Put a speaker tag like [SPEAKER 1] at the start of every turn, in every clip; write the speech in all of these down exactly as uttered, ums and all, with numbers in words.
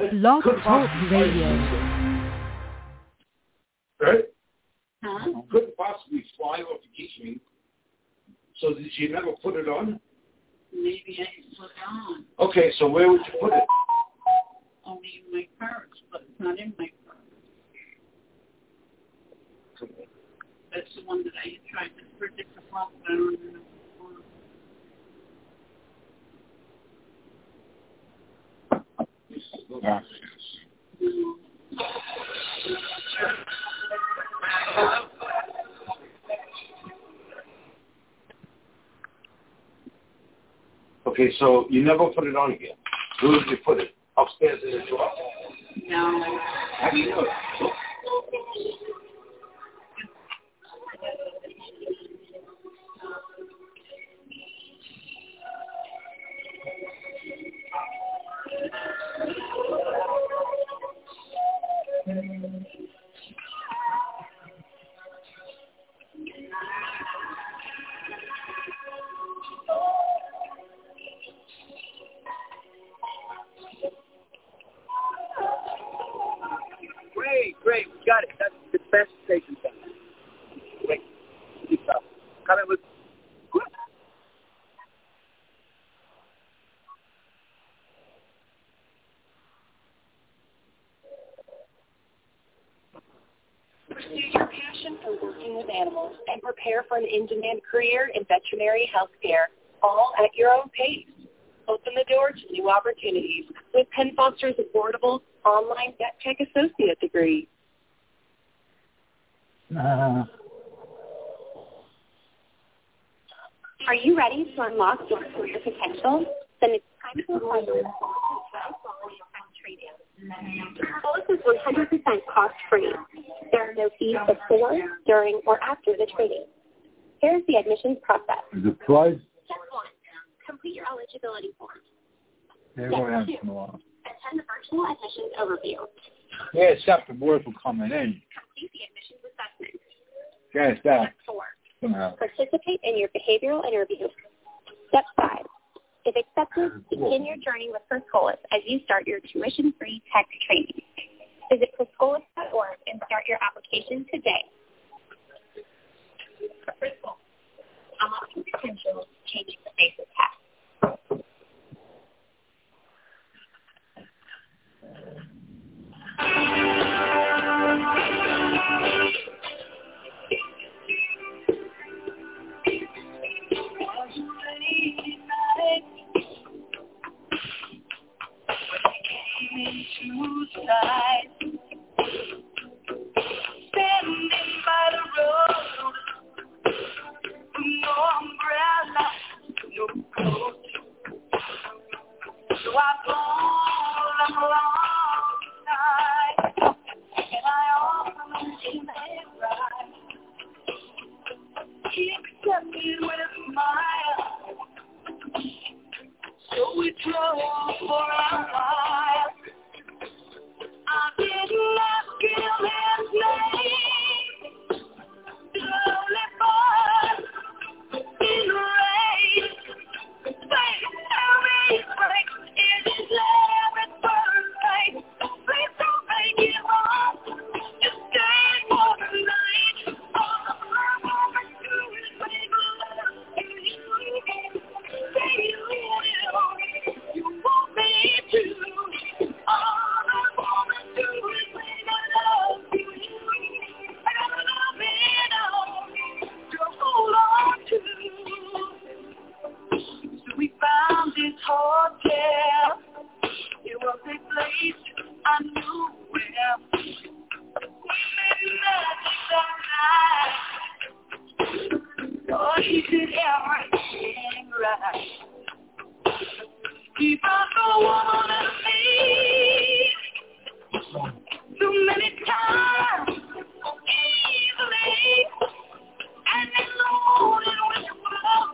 [SPEAKER 1] Blog Talk Radio.
[SPEAKER 2] Right?
[SPEAKER 3] Huh?
[SPEAKER 2] Couldn't possibly fly off the Gishmi. So did you never put it on?
[SPEAKER 3] Maybe I didn't put it on.
[SPEAKER 2] Okay, so where would you put it?
[SPEAKER 3] Only in my purse, but it's not in my purse. That's the one that I tried to predict the month, but I don't even know.
[SPEAKER 2] Yes. Okay, so you never put it on again. Where did you put it? Upstairs in the drawer?
[SPEAKER 3] No.
[SPEAKER 2] How do you know?
[SPEAKER 4] Great, great, we got it. That's the best station. Wait, keep up. Come in with.
[SPEAKER 5] Pursue your passion for working with animals and prepare for an in-demand career in veterinary health care, all at your own pace. Open the door to new opportunities with Penn Foster's affordable online vet tech associate degree.
[SPEAKER 6] Uh,
[SPEAKER 7] Are you ready to unlock your career potential? Then it's time to apply for high-quality pet training. Solis is one hundred percent cost-free. There are no fees before, during, or after the training. Here's the admissions process.
[SPEAKER 6] the price?
[SPEAKER 7] Step one, complete your eligibility form.
[SPEAKER 6] They
[SPEAKER 7] Step
[SPEAKER 6] won't have
[SPEAKER 7] two,
[SPEAKER 6] come along.
[SPEAKER 7] attend the virtual admissions overview.
[SPEAKER 6] Yeah, stop the board from coming in.
[SPEAKER 7] Complete the admissions assessment.
[SPEAKER 6] Yeah, stop.
[SPEAKER 7] Step four,
[SPEAKER 6] Somehow.
[SPEAKER 7] participate in your behavioral interview. Step five, if accepted, begin your journey with Perskolis as you start your tuition-free tech training. Visit perskolis dot org and start your application today. Perskolis, unlocking potential, changing the face of tech.
[SPEAKER 8] Standing by the road, no umbrella, no coat. So I pulled along tonight, and I offered him a ride. He accepted with a smile, so we drove for a while. I didn't ask him his name, slowly but in the rain. Baby, tell me straight, is it love at first sight? Please don't make it wrong, just stay for the night. All of my moments do is make love to you. Say you will, you want me to. All I wanna do is make love to you. And I'm loving on to hold on to. So we found this hotel. It was a place I knew well. We made magic that night. Oh, he did everything right. He brought the woman to me too many times, easily, and in the morning when you woke,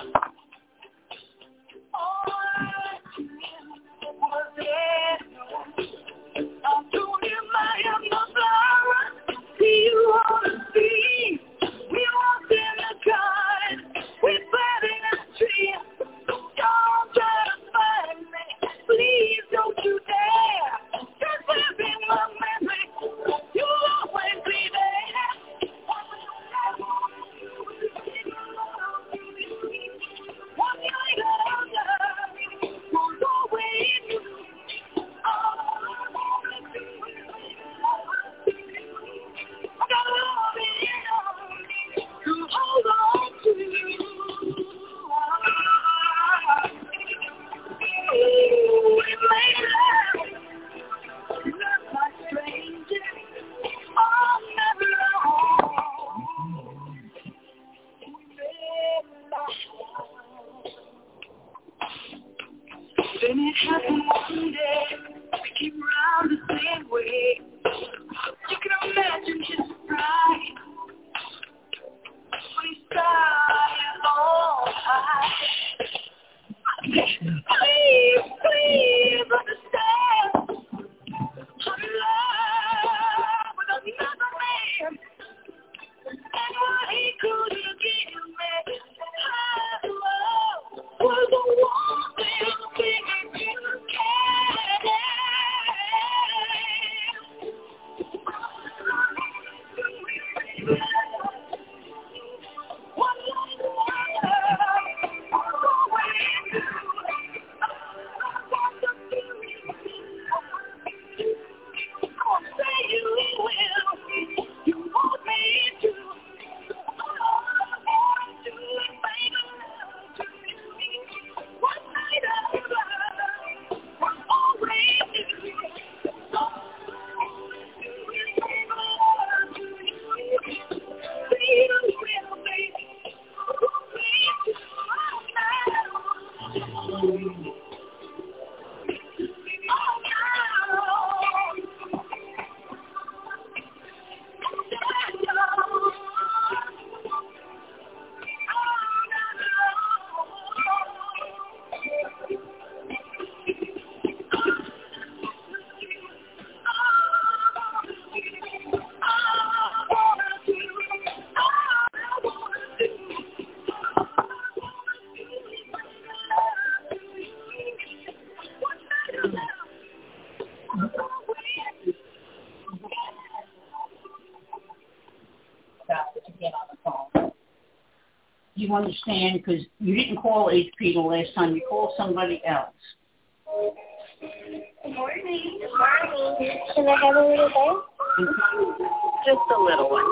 [SPEAKER 8] all I was there. I told him I am no flower. See you on the street. We walked in the garden. We planted a tree. Don't try to find me. Please don't you dare.
[SPEAKER 3] you understand because you didn't call H P the last time. You called somebody else.
[SPEAKER 7] Good morning. Good morning. Can I have a little bite?
[SPEAKER 5] Just a little one.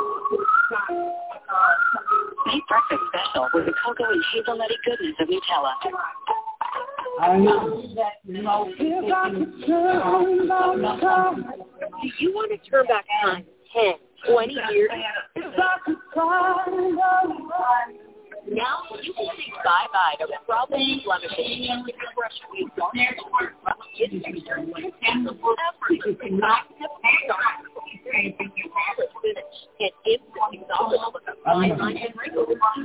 [SPEAKER 5] Make breakfast special with the cocoa and hazelnutty goodness of Nutella.
[SPEAKER 6] I know.
[SPEAKER 5] Do you want to turn back time ten, twenty years? Now you can say bye-bye to problems and blemishes. You can brush away dark you cannot and instantly solve with a fine line and wrinkles.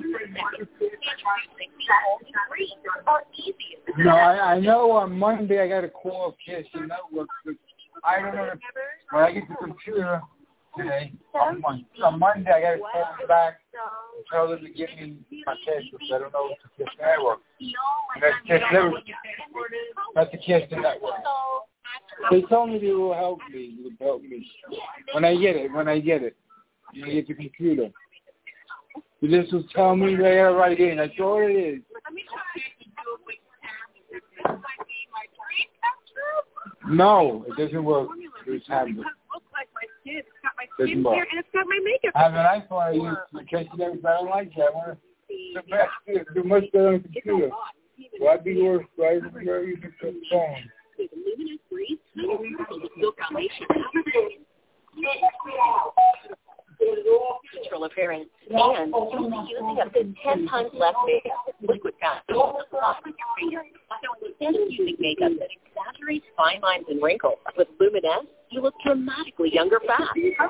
[SPEAKER 6] No, I, I know on Monday I got to call K S N Network, but I don't know if, when I get the computer today, on Monday, on Monday I got to call them back and tell them to give me my cash, because I don't know if it's the K S N Network. And that's K S N Network. That's the K S N Network. They told me they will help me. They will help me when I get it. When I get it, when I get the computer. So this will tell me they are right in. That's all it is. No, it doesn't work. It's tablet. Doesn't work.
[SPEAKER 7] And it's got my makeup.
[SPEAKER 6] I have an iPhone. I use the K S N Network. I don't like that. I want to the best. Do much better on the computer. Why be worse? Why use the phone?
[SPEAKER 5] Natural appearance, and you'll be using up to ten times less makeup with liquid foundation. Instead of using makeup that exaggerates fine lines and wrinkles, with Luminous, you look dramatically younger fast.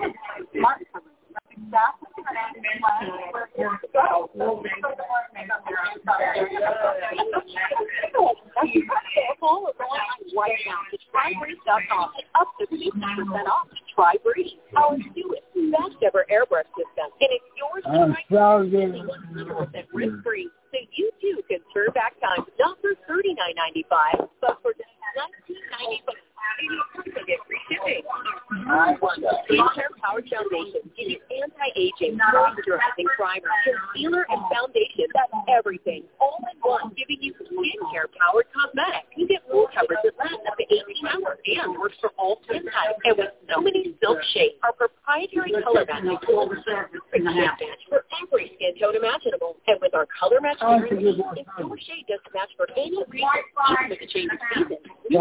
[SPEAKER 5] Right now to try breeze dot com, up to fifty percent off. Try Breeze, our newest, best ever airbrush system, and it's yours to try one hundred percent risk free. So you too can turn back time, not for thirty-nine ninety-five, but for just nineteen ninety-five. Get free shipping. Skincare Powered Foundation is anti-aging, moisturizing primer, concealer, and foundation. That's everything, all in one, giving you skincare powered cosmetics. You get full coverage that lasts up to eighteen hours and works for all skin types. And with so many silk shades, our proprietary color matching tool is match for every skin tone imaginable. And with our color match guarantee, if your shade doesn't match for any reason, even with the change of season, you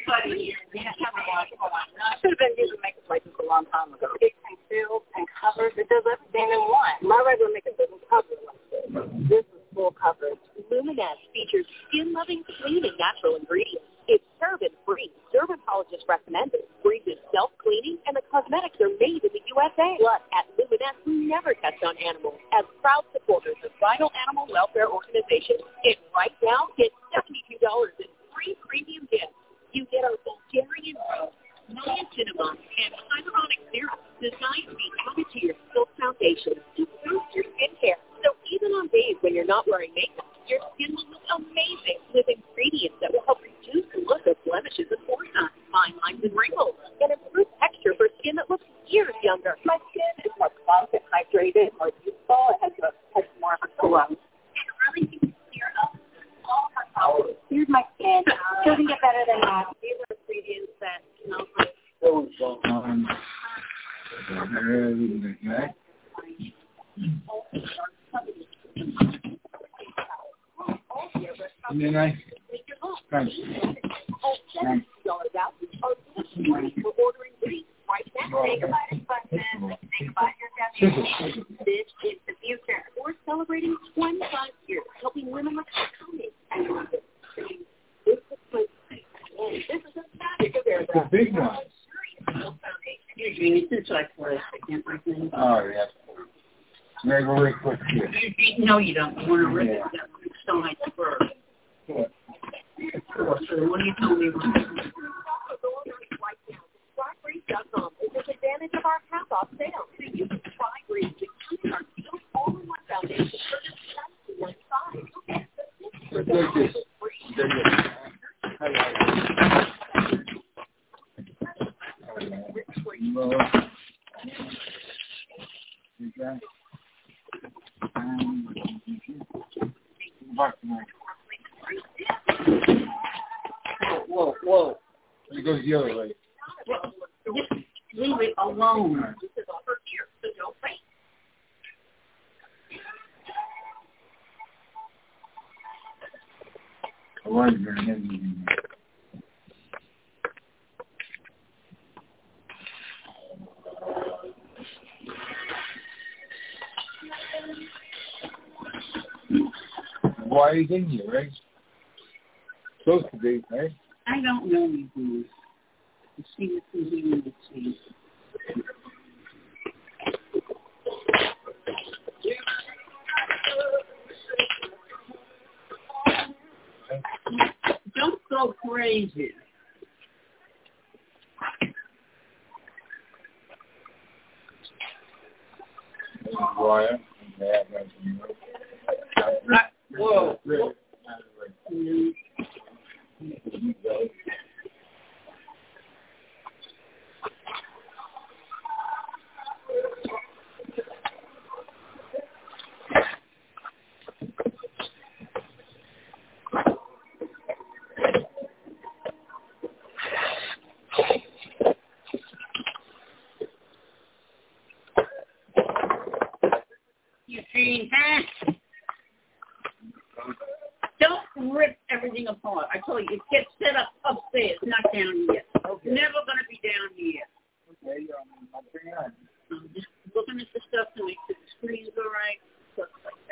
[SPEAKER 3] I should have been using makeup like this a long time ago. It conceals and covers. It does everything in one. My regular makeup doesn't cover like this. This is full coverage.
[SPEAKER 5] Luminous features skin-loving, clean, and natural ingredients. It's paraben-free, dermatologist recommended, Breeze is self-cleaning, and the cosmetics are made in the U S A. Plus, at Luminous, we never test on animals. As proud supporters of Vital Animal Welfare Organization, and right now, get seventy-two dollars in free premium gifts. You get our Bulgarian rose, niacinamide, and hyaluronic serum designed to be added to your silk foundation to boost your skincare. So even on days when you're not wearing makeup, your skin will look amazing with ingredients that will help reduce the look of blemishes and pore signs, fine lines and wrinkles, and improve texture for skin that looks years younger.
[SPEAKER 3] My skin is more plump and hydrated, more youthful. It has, a, has more of a glow. It really can clear up all my problems. Here's my skin. It doesn't get better than that. These are ingredients that smell like.
[SPEAKER 6] Um, and then I, thanks. Thanks.
[SPEAKER 5] We're ordering Breeze right now.
[SPEAKER 3] Think about it, question. Think about your definition. This is the future.
[SPEAKER 5] We're celebrating twenty-five years helping women like Connie.
[SPEAKER 3] This is my and this is a fabulous.
[SPEAKER 6] The big one.
[SPEAKER 3] Usually, it's like for us. I can't recommend.
[SPEAKER 6] Oh, yeah. Very, very quick here.
[SPEAKER 3] No, you don't. You want to rip it. It's so nice for.
[SPEAKER 6] Yeah.
[SPEAKER 3] So what do you tell me?
[SPEAKER 5] Try Breeze dot com is an advantage of our half-off sale. So you can try Breeze with our all-in-one foundation for just nineteen ninety-five.
[SPEAKER 6] Take this. Take this. Well, okay. Um, back tonight.
[SPEAKER 4] Whoa, whoa.
[SPEAKER 6] It goes the other way.
[SPEAKER 4] Well, just leave it alone.
[SPEAKER 6] I was going to Why are you in here, right? Supposed to be, right?
[SPEAKER 4] I don't know you, Bruce. You see what you hear in the sea. Don't go crazy.
[SPEAKER 6] Why?
[SPEAKER 4] Whoa. Whoa. You see that? Don't rip everything apart. I told you, it gets set up upstairs, not down here. Okay. Never going to be down here.
[SPEAKER 6] Okay, um, I'll bring it on.
[SPEAKER 4] I'm just looking at the stuff to make sure the screen's all right, stuff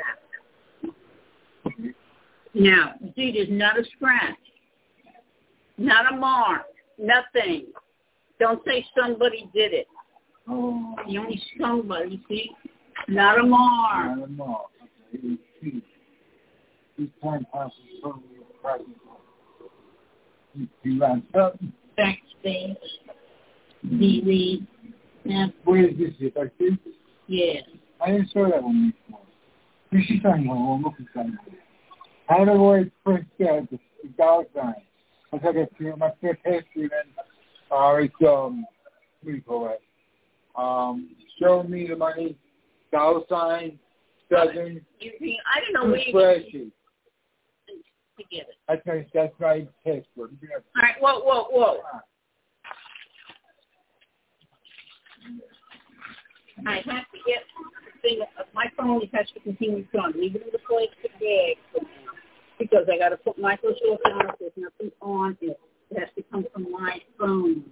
[SPEAKER 4] like that. Now, you see, there's not a scratch, not a mark, nothing. Don't say somebody did it.
[SPEAKER 6] Oh.
[SPEAKER 4] The only somebody, see? Not a mark.
[SPEAKER 6] Not a mark. Okay. This time passes totally present. You ran something?
[SPEAKER 4] Backstage. Delete. Yeah.
[SPEAKER 6] Where is this? If I see?
[SPEAKER 4] Yeah.
[SPEAKER 6] I didn't saw that one before. You should tell me one. Look at something. How do I press that? The, the dollar sign. Looks like I see my fifth history then. Uh, it's, um, what do you call it? Um, show me the money, dollar sign, seven.
[SPEAKER 4] You see, I don't know where you
[SPEAKER 6] spreadsheet.
[SPEAKER 4] To get it.
[SPEAKER 6] That's my, that's my password.
[SPEAKER 4] All right, whoa, whoa, whoa. I have to get the thing. My phone has to continue on. Leave it in the plastic bag for now because I got to put Microsoft on it. There's nothing on it. It has to come from my phone.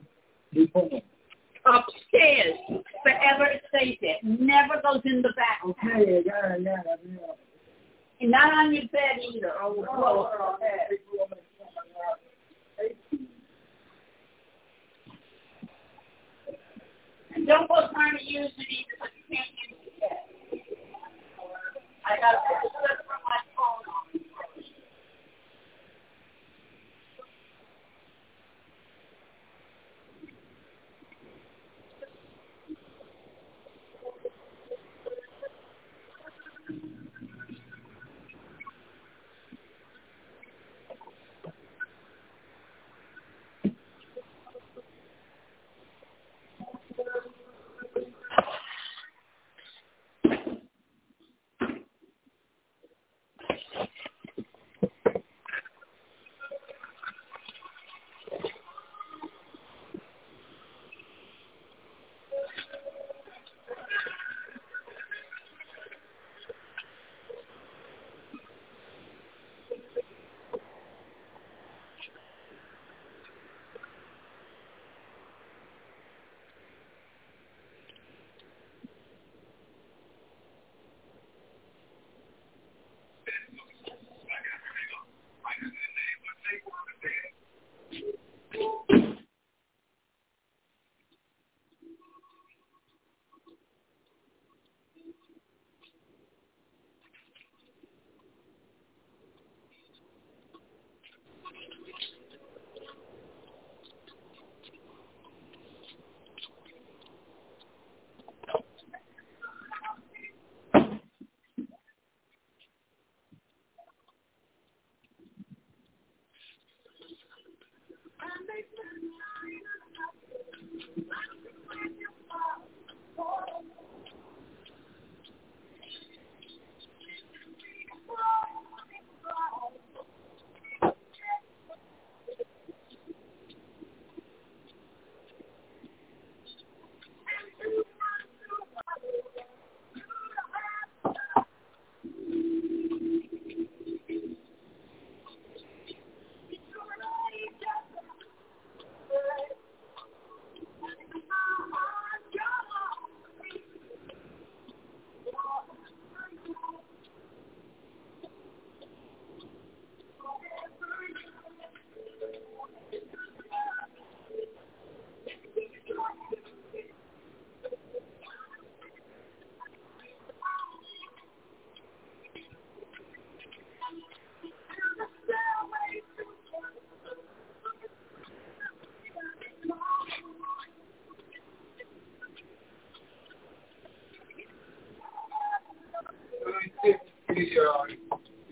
[SPEAKER 4] Upstairs. Forever it stays there. Never goes in the back.
[SPEAKER 6] Okay, yeah, yeah, yeah.
[SPEAKER 4] And not on your bed either. Oh, oh, oh, oh. And don't go trying to use it either because you can't use it yet. I got to put the stuff from my phone on.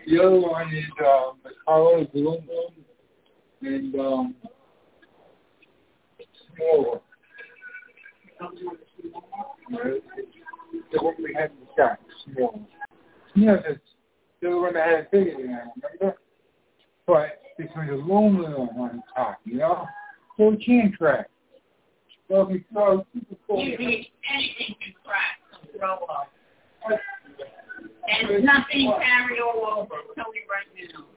[SPEAKER 6] The other one is um, the Carlos Bloom and um, Small. The one we had in the shop, Small. Yes, it's the other one that had bigger than that, remember? But it's with aluminum on top, you know? So it can't crack. So if you throw super cool.
[SPEAKER 4] You need anything to crack and throw up. And nothing carried all over. Tell me right now.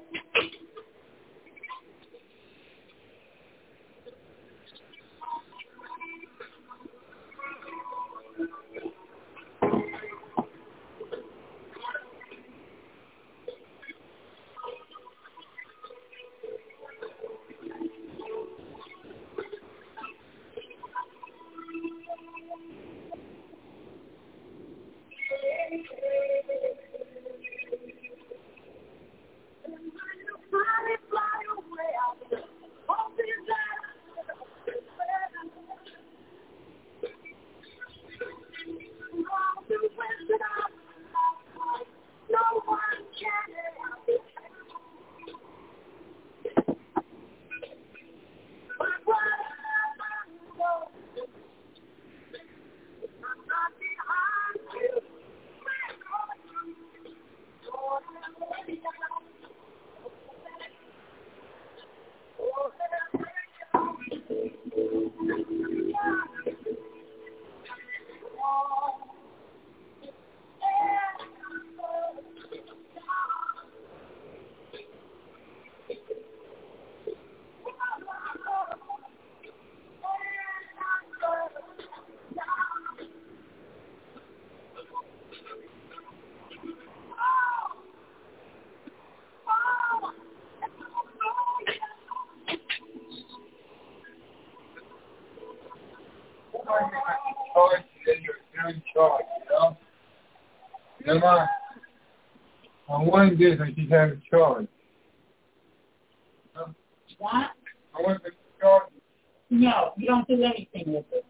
[SPEAKER 6] Remember, on one disc I just have a charge.
[SPEAKER 4] What?
[SPEAKER 6] I want the charge.
[SPEAKER 4] No, you don't do anything with it.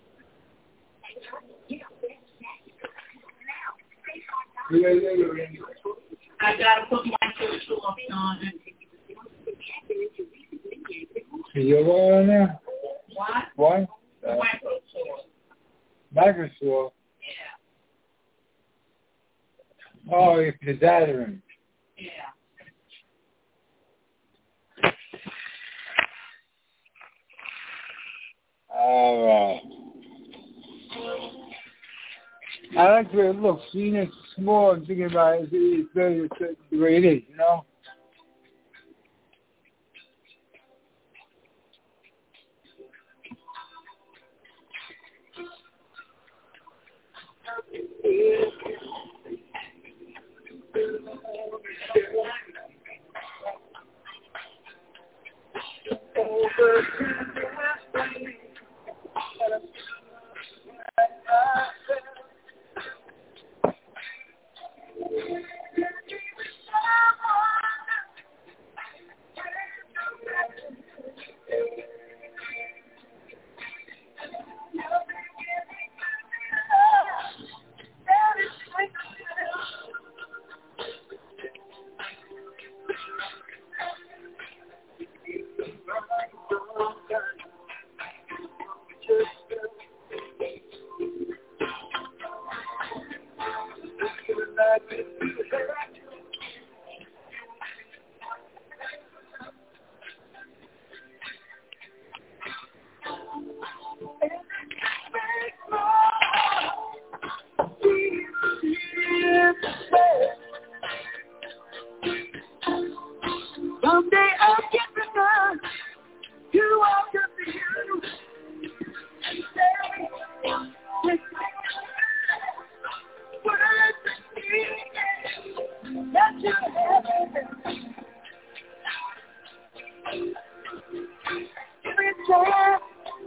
[SPEAKER 4] I gotta put my social on it.
[SPEAKER 6] Is your one on there?
[SPEAKER 4] What?
[SPEAKER 6] What? Uh,
[SPEAKER 4] Microsoft.
[SPEAKER 6] Microsoft?
[SPEAKER 4] Yeah.
[SPEAKER 6] Oh, if the data room.
[SPEAKER 4] Yeah.
[SPEAKER 6] All right. I like the way it looks. Seeing it small and thinking about it, it's better the way it is, you know?
[SPEAKER 8] Someday I'll get the gun. You walk up to you and say, words that you haven't. Give me a chance.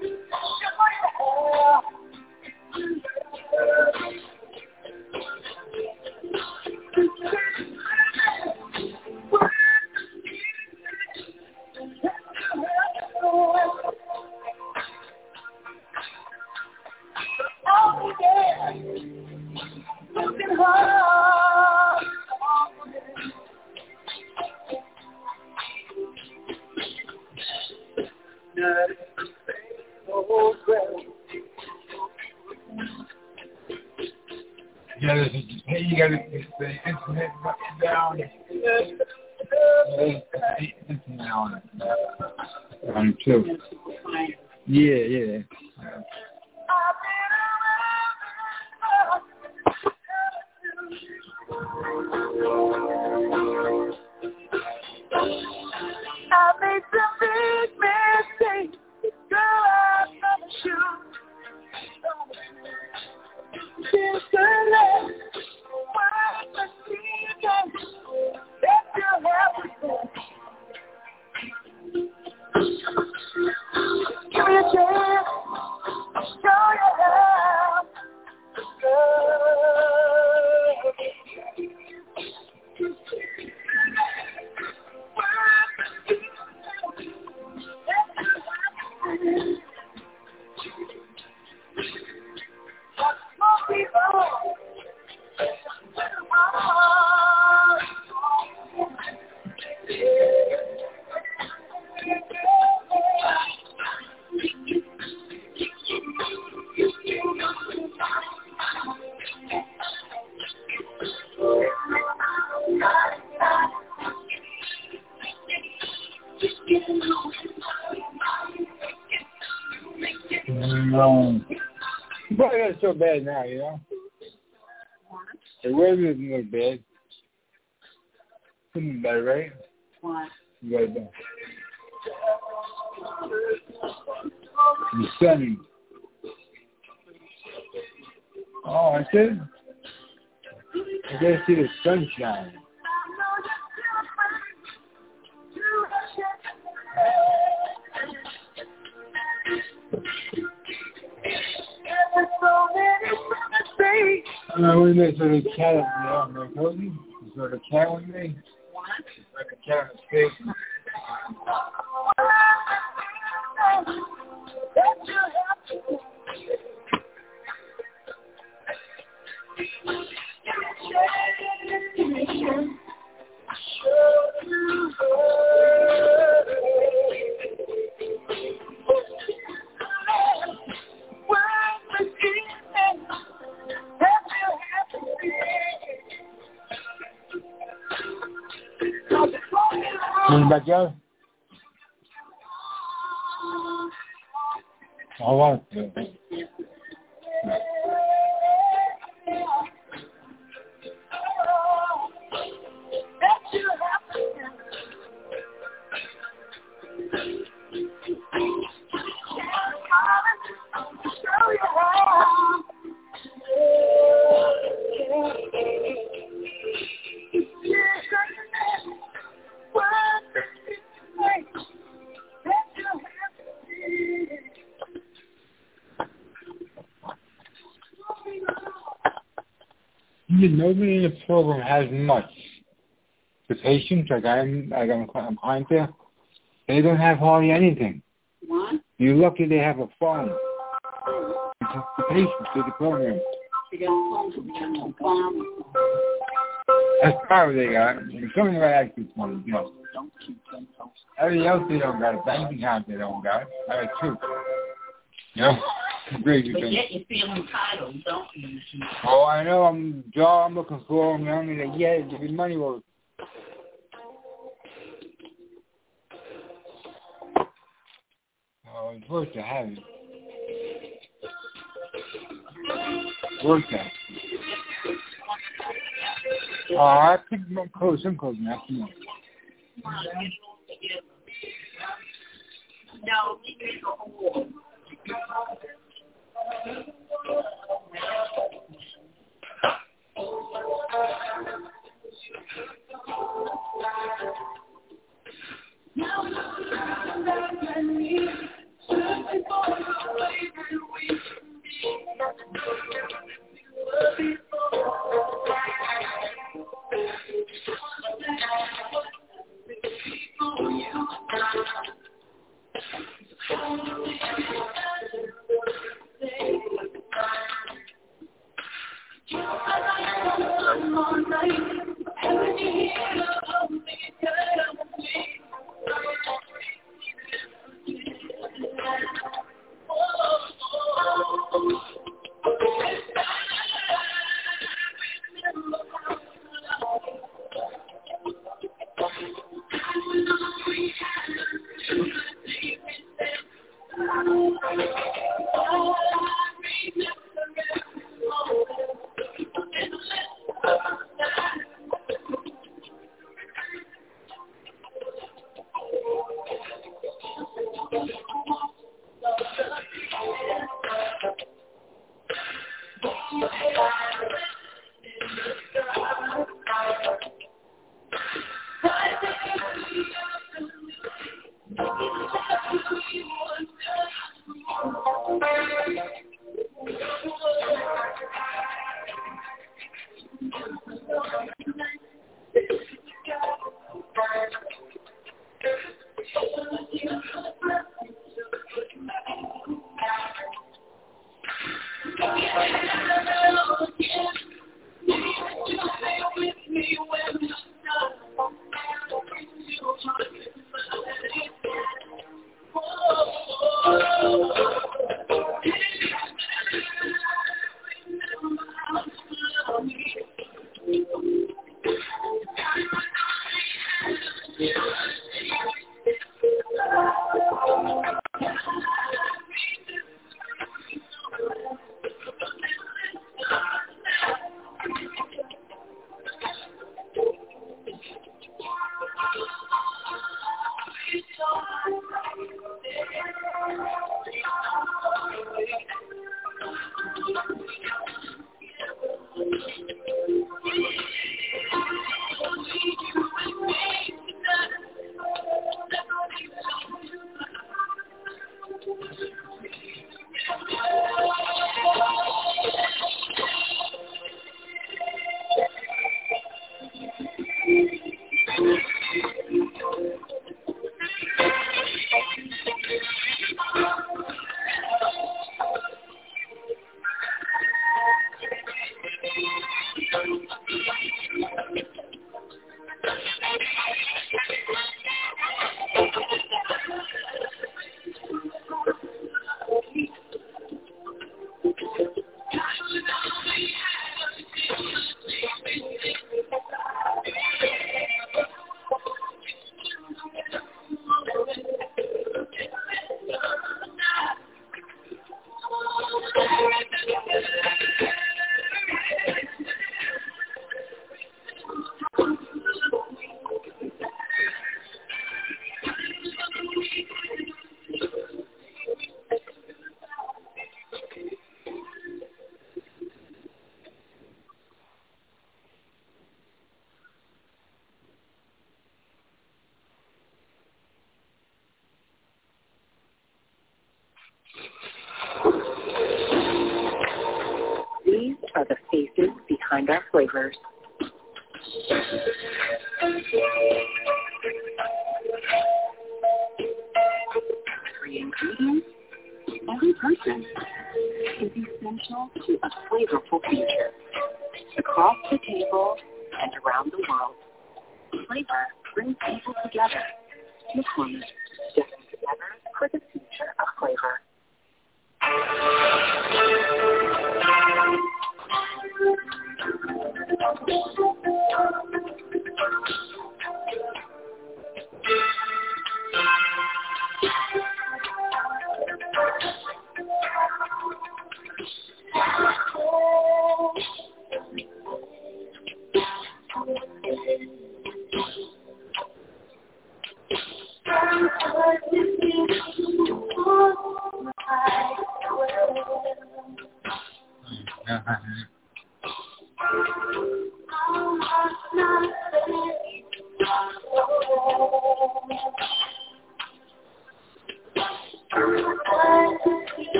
[SPEAKER 8] Oh, yeah. Looking hard.
[SPEAKER 6] Yeah, this is, hey, you got to get the internet down. Hey, internet on it. On two. Yeah, yeah.
[SPEAKER 8] I made some big mistakes, girl, I promise you. Since the last one was seen, that you have before. Give me a chance, show you how to
[SPEAKER 6] No. But it's so bad now, you know? The weather isn't that bad. Isn't bad, right?
[SPEAKER 4] Why?
[SPEAKER 6] Right there. It's sunny. Oh, I said? I gotta see the sunshine. I know we met sort of cat up there on my cozy. Sort of cat with me. Like a cat on the stick. In the backyard? I want to. Nobody in the program has much. The patients, like I'm, like I'm, I'm client there, they don't have hardly anything.
[SPEAKER 4] What?
[SPEAKER 6] You're lucky they have a phone. It's just the patients to the program.
[SPEAKER 4] They got phones with them on farm.
[SPEAKER 6] That's probably they got. Some of them got access phones, you know. Everything else they don't got. A bank account they don't got. I got two. You know? Crazy
[SPEAKER 4] But
[SPEAKER 6] thing.
[SPEAKER 4] yet you feel entitled, don't you?
[SPEAKER 6] Oh, I know. I'm job. I'm looking for them. I'm like, yeah, give me money. Well, oh, it's worth to have it. Worth that. Oh, I picked my clothes. Some clothes now. Come on.
[SPEAKER 4] No, it's a whole.
[SPEAKER 8] Thank you.
[SPEAKER 5] These are the faces behind our flavors. Three ingredients. Every person is essential to a flavorful future. Across the table and around the world, flavor brings people together. McCormick, getting together for the future of flavor.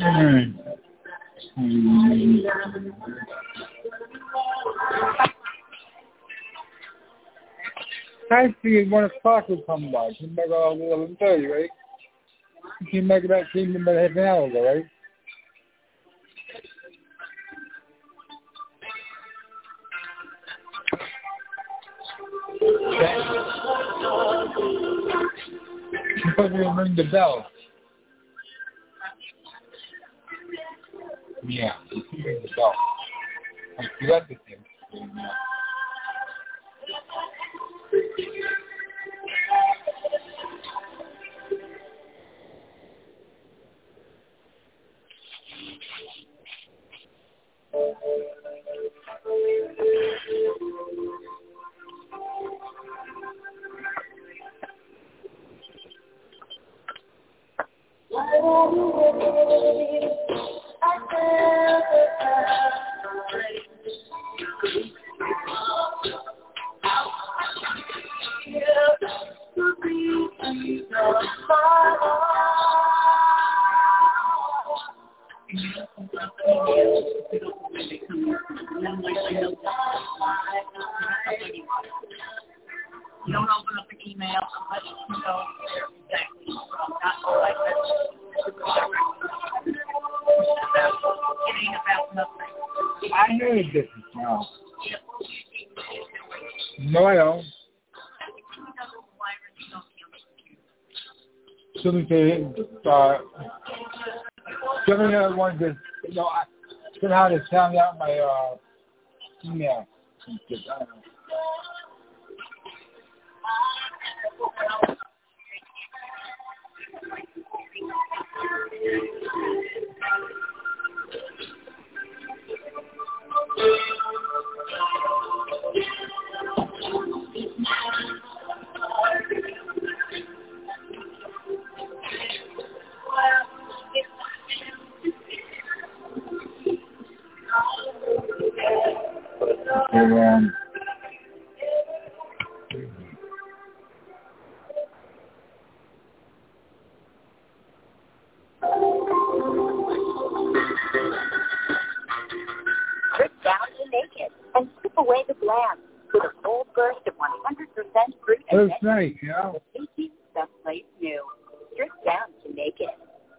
[SPEAKER 6] I figured one o'clock would come by. Came back around eleven thirty, right? Came back about came about half an hour ago, right? You thought you would ring the bell. Yeah, you ring the bell. I forgot the thing.
[SPEAKER 4] You don't open up an email unless you know exactly not like that. It ain't about nothing.
[SPEAKER 6] I know the difference now. No, I don't. Something to, uh, something that I wanted to, you know, I, somehow to sound out my, uh, email. I don't know. Um,
[SPEAKER 3] Strip down to naked and strip away the gland with a full burst of one hundred percent fruit and
[SPEAKER 6] that's nice, you know.
[SPEAKER 3] the tasty stuff plays new. Strip down to naked.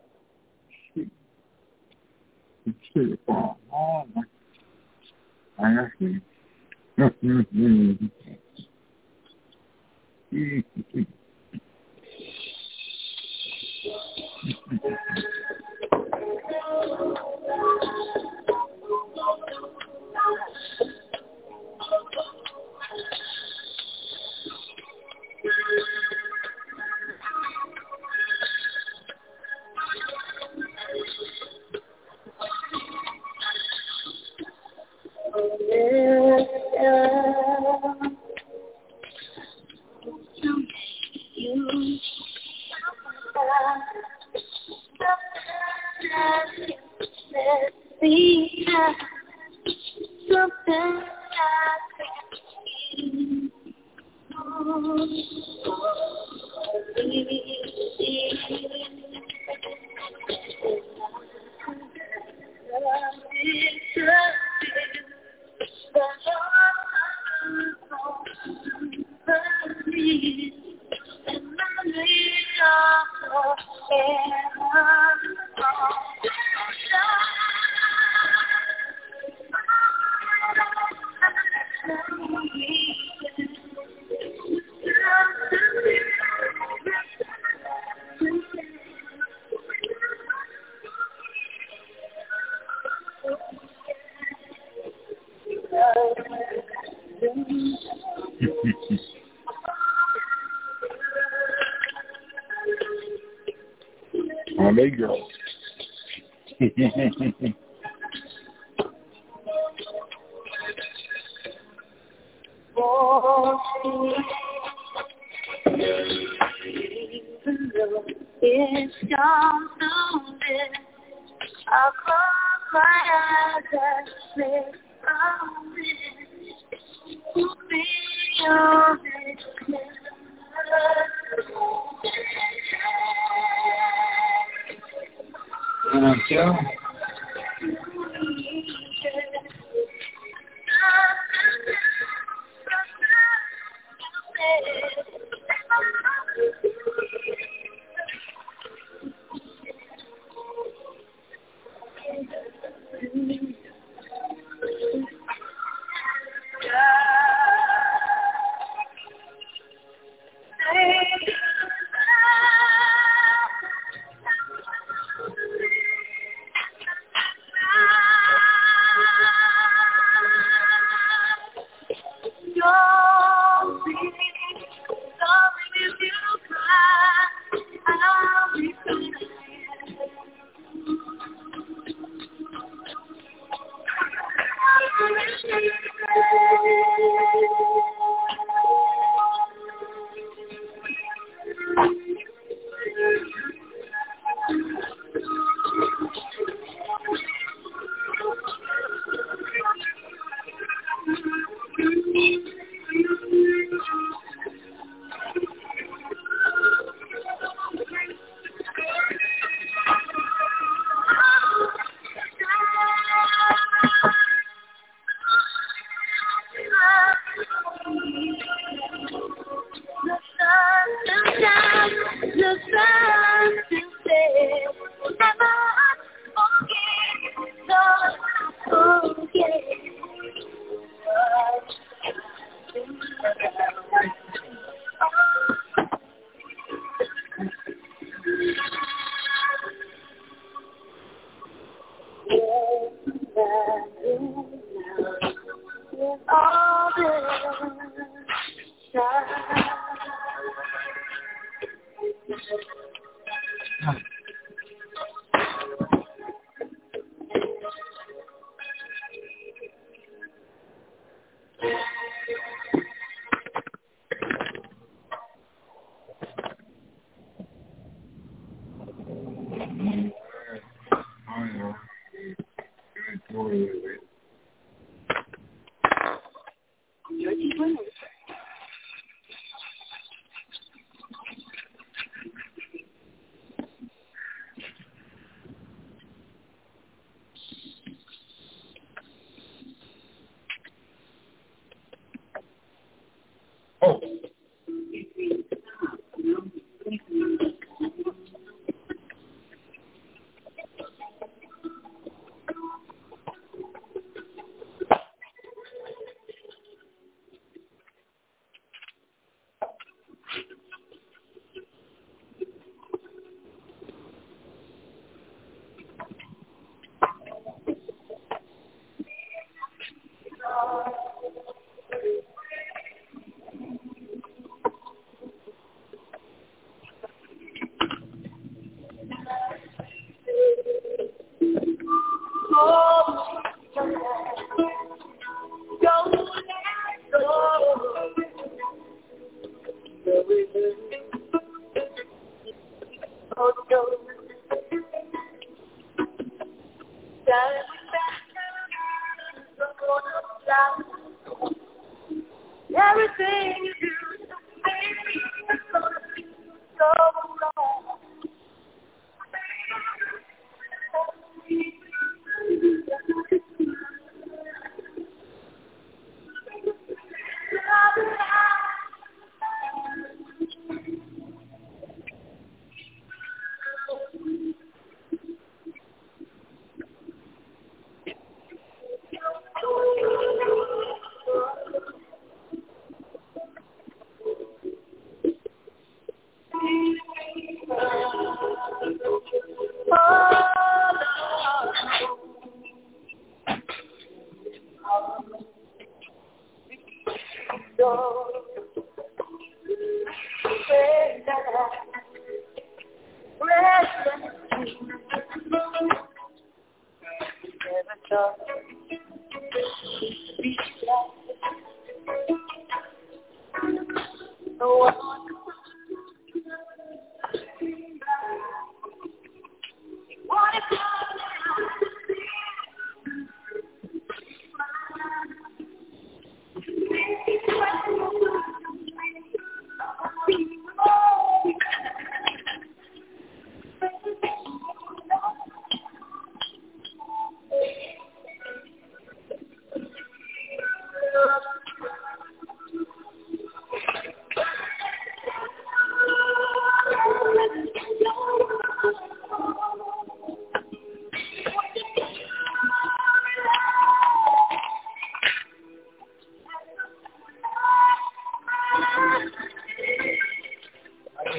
[SPEAKER 6] Oh, my. I see. Mm-hmm. Oh, there you go.
[SPEAKER 8] It's gone through this. I'll close my eyes and slip from this. We'll be on this.
[SPEAKER 6] going on too?
[SPEAKER 8] Everything you do, baby, it's gonna be so wrong.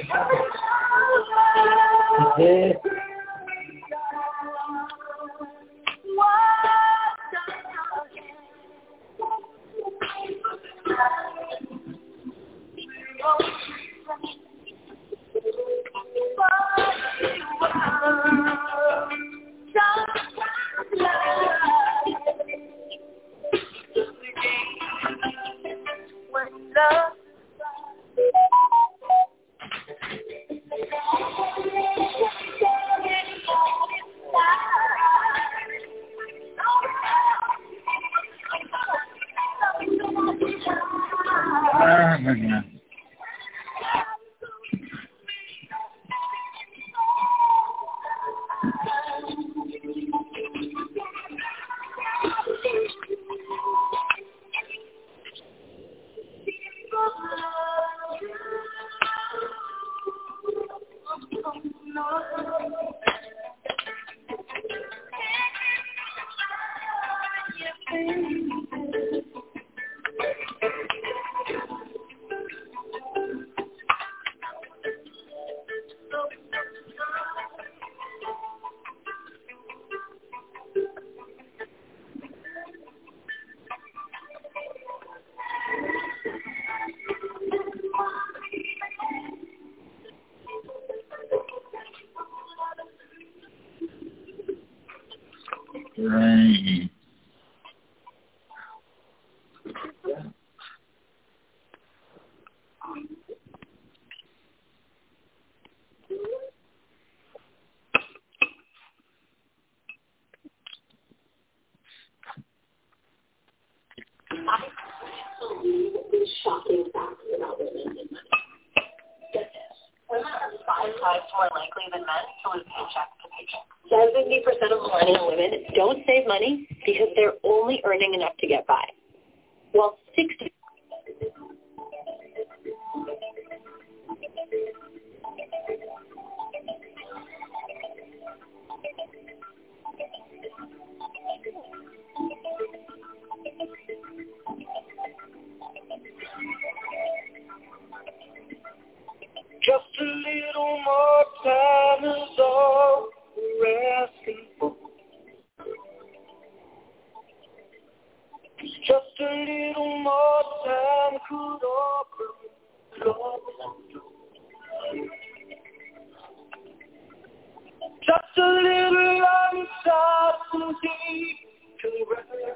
[SPEAKER 6] Yeah. Right.
[SPEAKER 5] Shocking facts about women and money. Get this. Women are five times more likely than men to live paycheck to paycheck. seventy percent of millennial women don't save money because they're only earning enough to get by. While sixty
[SPEAKER 8] Just a little more time is all we're asking for. Just a little more time could open doors. Just a little uncertainty to rest.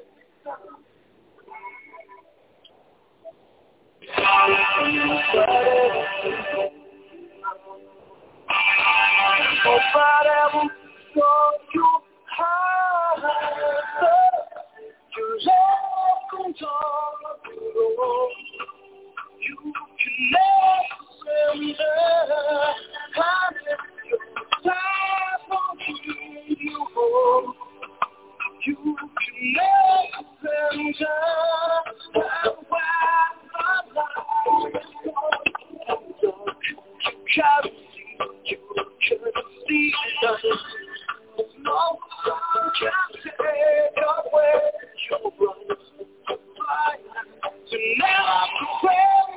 [SPEAKER 8] Nobody will show you how your love goes on. You can never surrender. Your time won't leave you home. You can never surrender. That's why my life is gone. You can't see, you can't see nothing. No one can take away your right. So now I'm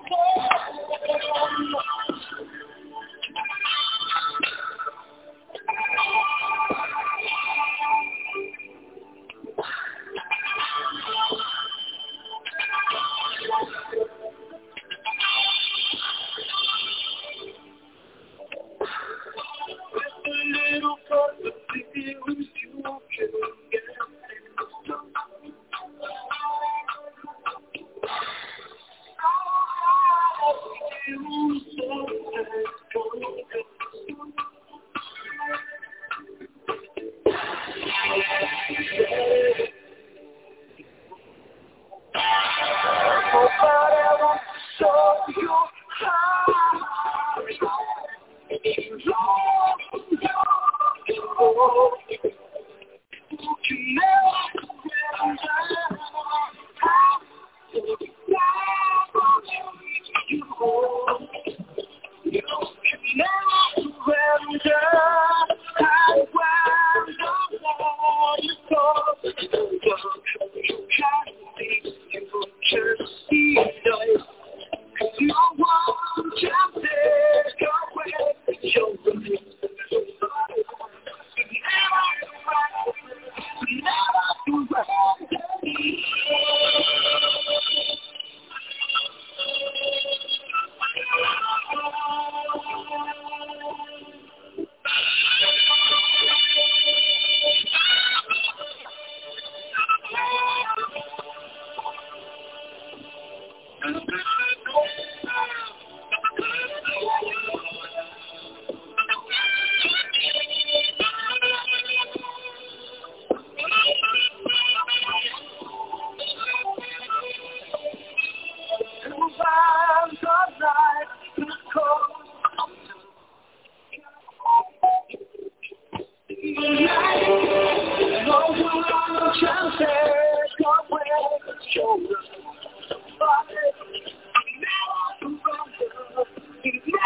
[SPEAKER 8] little part of the feelings you can get. Nobody will show you how.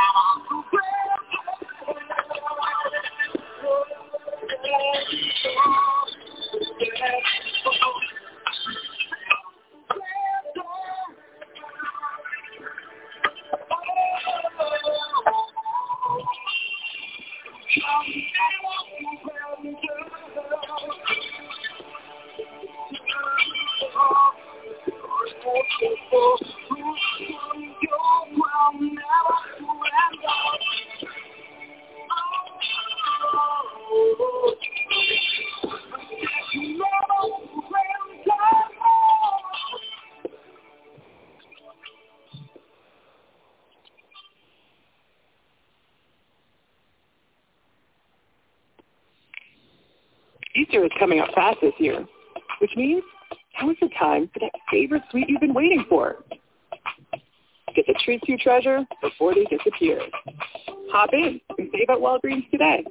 [SPEAKER 9] Easter is coming up fast this year, which means now is the time for that favorite sweet you've been waiting for. Get the treats you treasure before they disappear. Hop in and save at Walgreens today.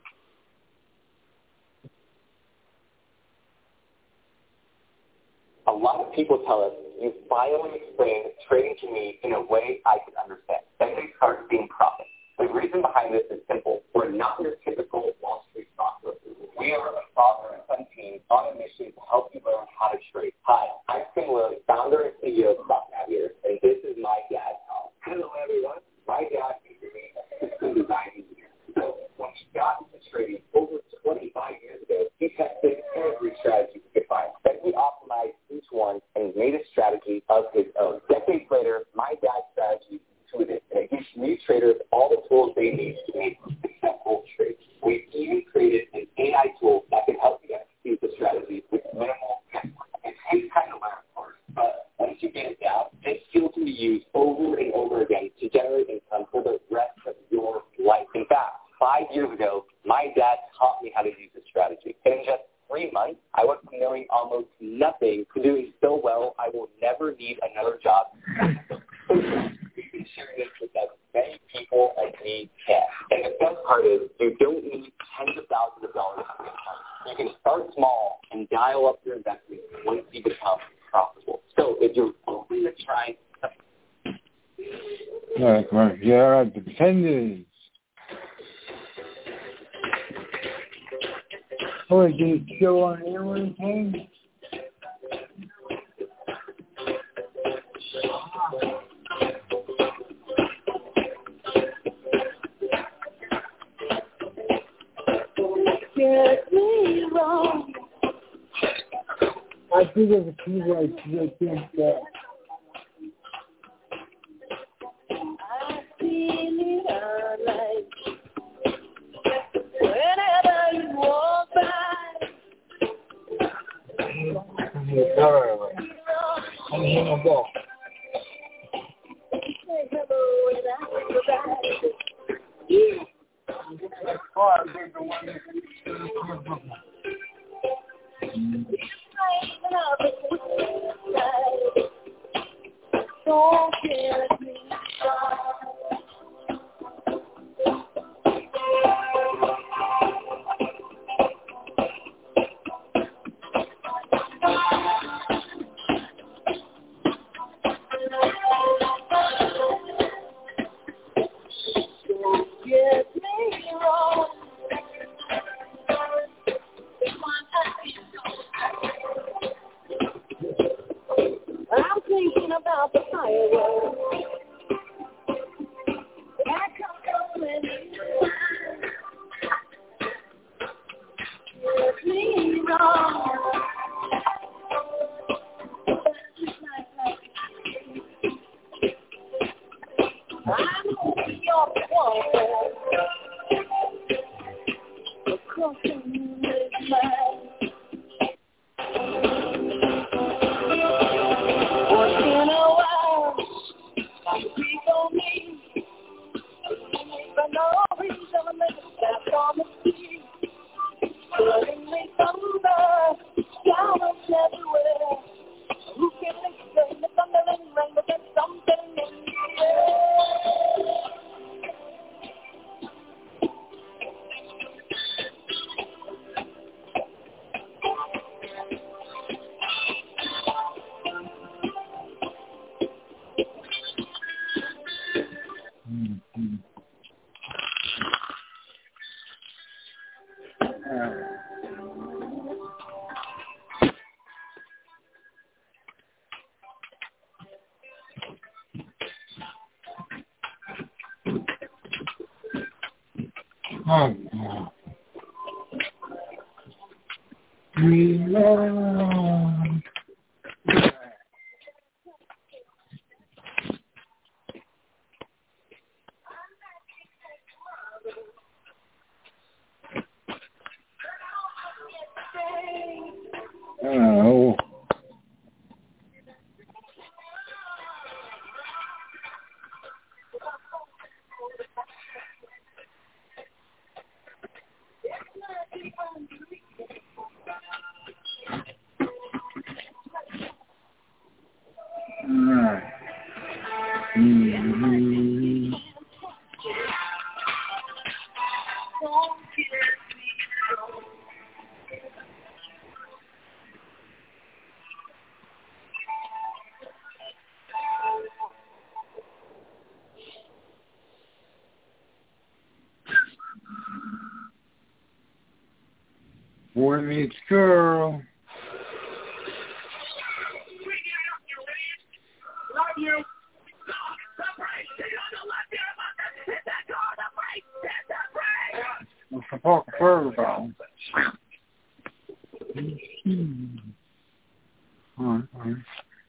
[SPEAKER 10] A lot of people tell us you finally explained trading to me in a way I could understand. Then they start seeing profit. The reason behind this is simple. We're not your typical Wall Street stockbroker. We are a father and son team on a mission to help you learn how to trade. Hi, I'm Tim Lilly, founder and C E O of Stock Navigator, and this is my dad, Tom. Hello, everyone. My dad is a system design engineer. So when he got into trading over twenty-five years ago, he tested every strategy he could find. Then he optimized each one and made a strategy of his own. Decades later, my dad's strategy is intuitive, and it gives new traders all the tools they need to make successful trades. We've even created an A I tool that can help you execute the strategy with minimal guesswork. It takes time to learn, of course, but once you get it down, this skill can be used over and over again to generate income for the rest of your life. In fact, five years ago, my dad taught me how to use this strategy. And in just three months, I went from knowing almost nothing to doing so well I will never need another job. We've been sharing this with as many people as we can. And the best part is you don't need tens of thousands of dollars of income. You can start small and dial up your investment once you become profitable. So if you're open to trying
[SPEAKER 6] Right, right. Yeah, right. The pretenders. Oh, did you go on air when it came?
[SPEAKER 8] Get me wrong.
[SPEAKER 6] I think there's a few ways to think that.
[SPEAKER 8] I feel it alright. Whenever you walk by.
[SPEAKER 6] I'm here, all right. I'm here on ball.
[SPEAKER 8] Say hello and I go back.
[SPEAKER 6] Yeah. Oh, I think the one that
[SPEAKER 8] don't get me Get me wrong. I'm thinking about the fireworks that come coming in. Get me wrong. I'm hoping you're the one crossing this line. Once in a while, we don't need for no reason that's on the street. Suddenly thunder, showers everywhere. Who can explain the thunder and rain, but there's something in the air.
[SPEAKER 6] Oh. We love. Oh. Mm-hmm. Boy meets girl. What's the fuck fur about? Mm-hmm. All right, all right.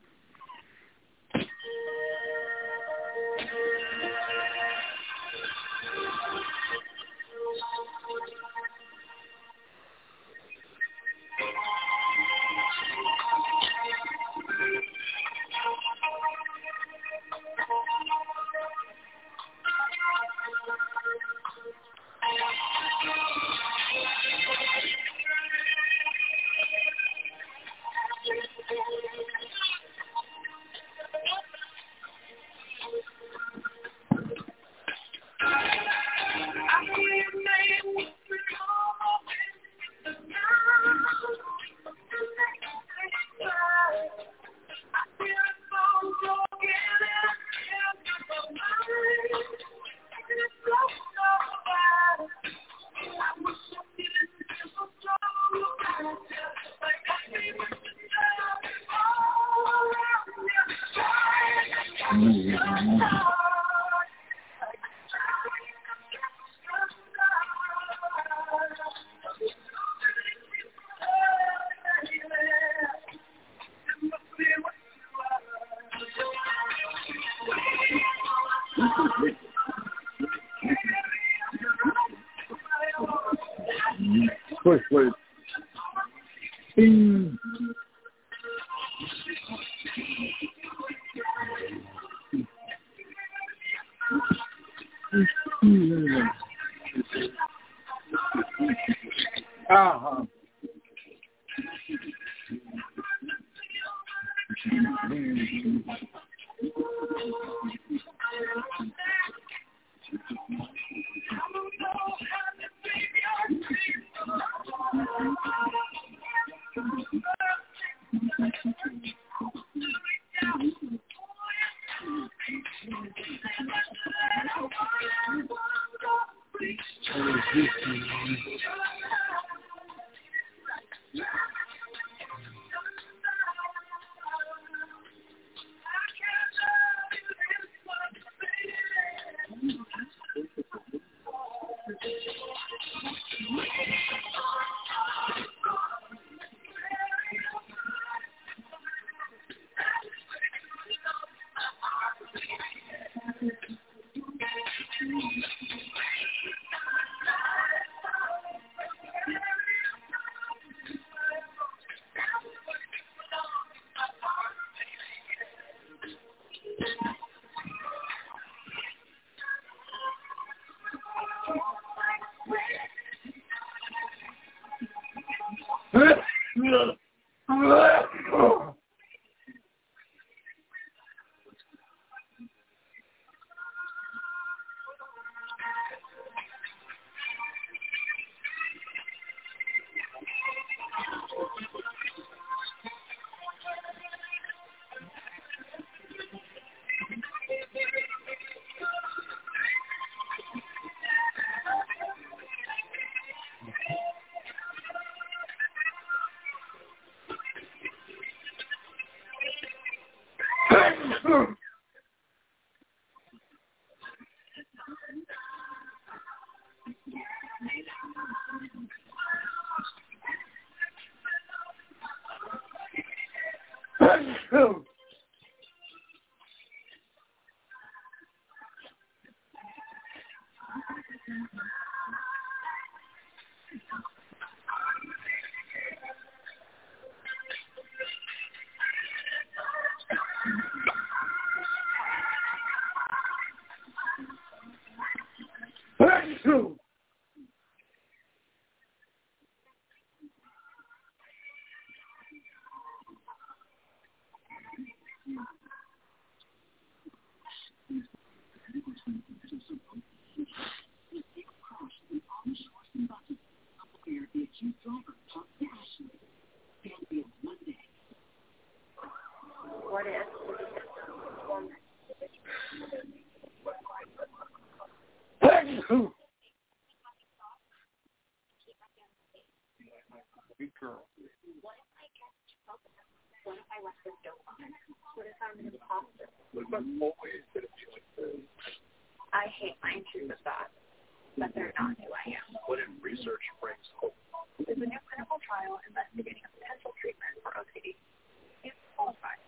[SPEAKER 6] Quick, quick. Bing. Uh-huh.
[SPEAKER 3] What is?
[SPEAKER 6] Big girl.
[SPEAKER 3] What if I get trouble? What if I left the stove on? What if I'm an imposter?
[SPEAKER 6] What about always that it be like this?
[SPEAKER 3] I hate my intrusive thoughts, but they're not who I am.
[SPEAKER 6] What if research brings hope?
[SPEAKER 3] There's a new clinical trial investigating a potential treatment for O C D. It's qualified.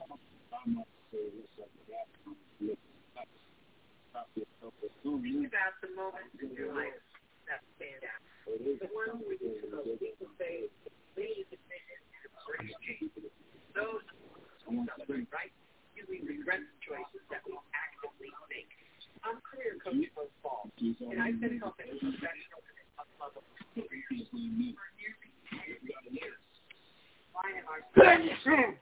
[SPEAKER 4] Think about the moments in your life that stand out. The ones where you took a leap of faith, lead the vision, and embrace change. Those are right? Do we regret the choices that we actively make? I'm career coach for fall, and I've been helping professionals at a level for years. For nearly ten years. Why have our really,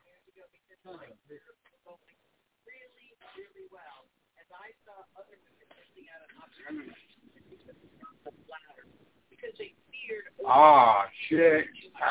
[SPEAKER 4] really well. As I saw other women missing out on opportunities louder because they feared.
[SPEAKER 6] Ah, shit.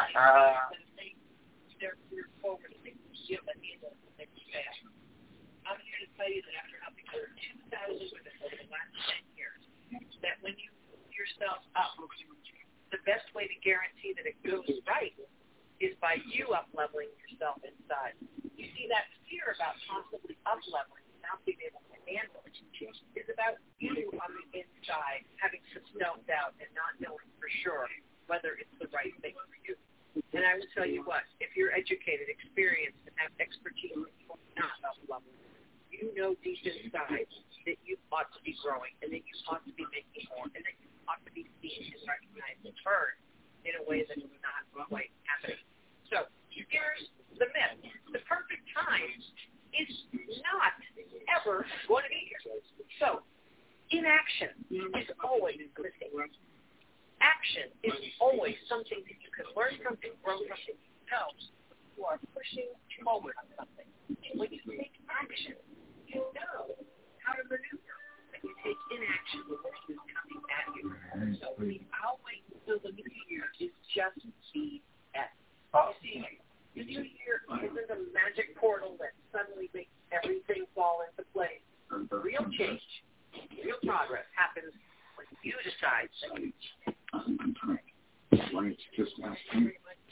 [SPEAKER 4] Their career forward and they give a needle and they fast. I'm here to tell you that after helping over two thousand women over the last ten years, that when you put yourself up, the best way to guarantee that it goes right is by you up-leveling yourself inside. You see, that fear about possibly up-leveling, not being able to handle it, is about you on the inside having some self-doubt and not knowing for sure whether it's the right thing for you. And I will tell you what, if you're educated, experienced, and have expertise in not up-leveling, you know deep inside that you ought to be growing and that you ought to be making more and that you ought to be seen and recognized and heard in a way that is not quite happening. So here's the myth. The perfect time is not ever going to be here. So inaction is always the thing. Action is always something that you can learn from and grow from and you know you are pushing forward on something. When you take action, you know how to maneuver. When you take inaction, the world is coming at you. So I'll wait until the new year is just B S. You see, the new year isn't a magic portal that suddenly makes everything fall into place. The real change, real progress happens when you decide that you
[SPEAKER 11] Right, just ask him.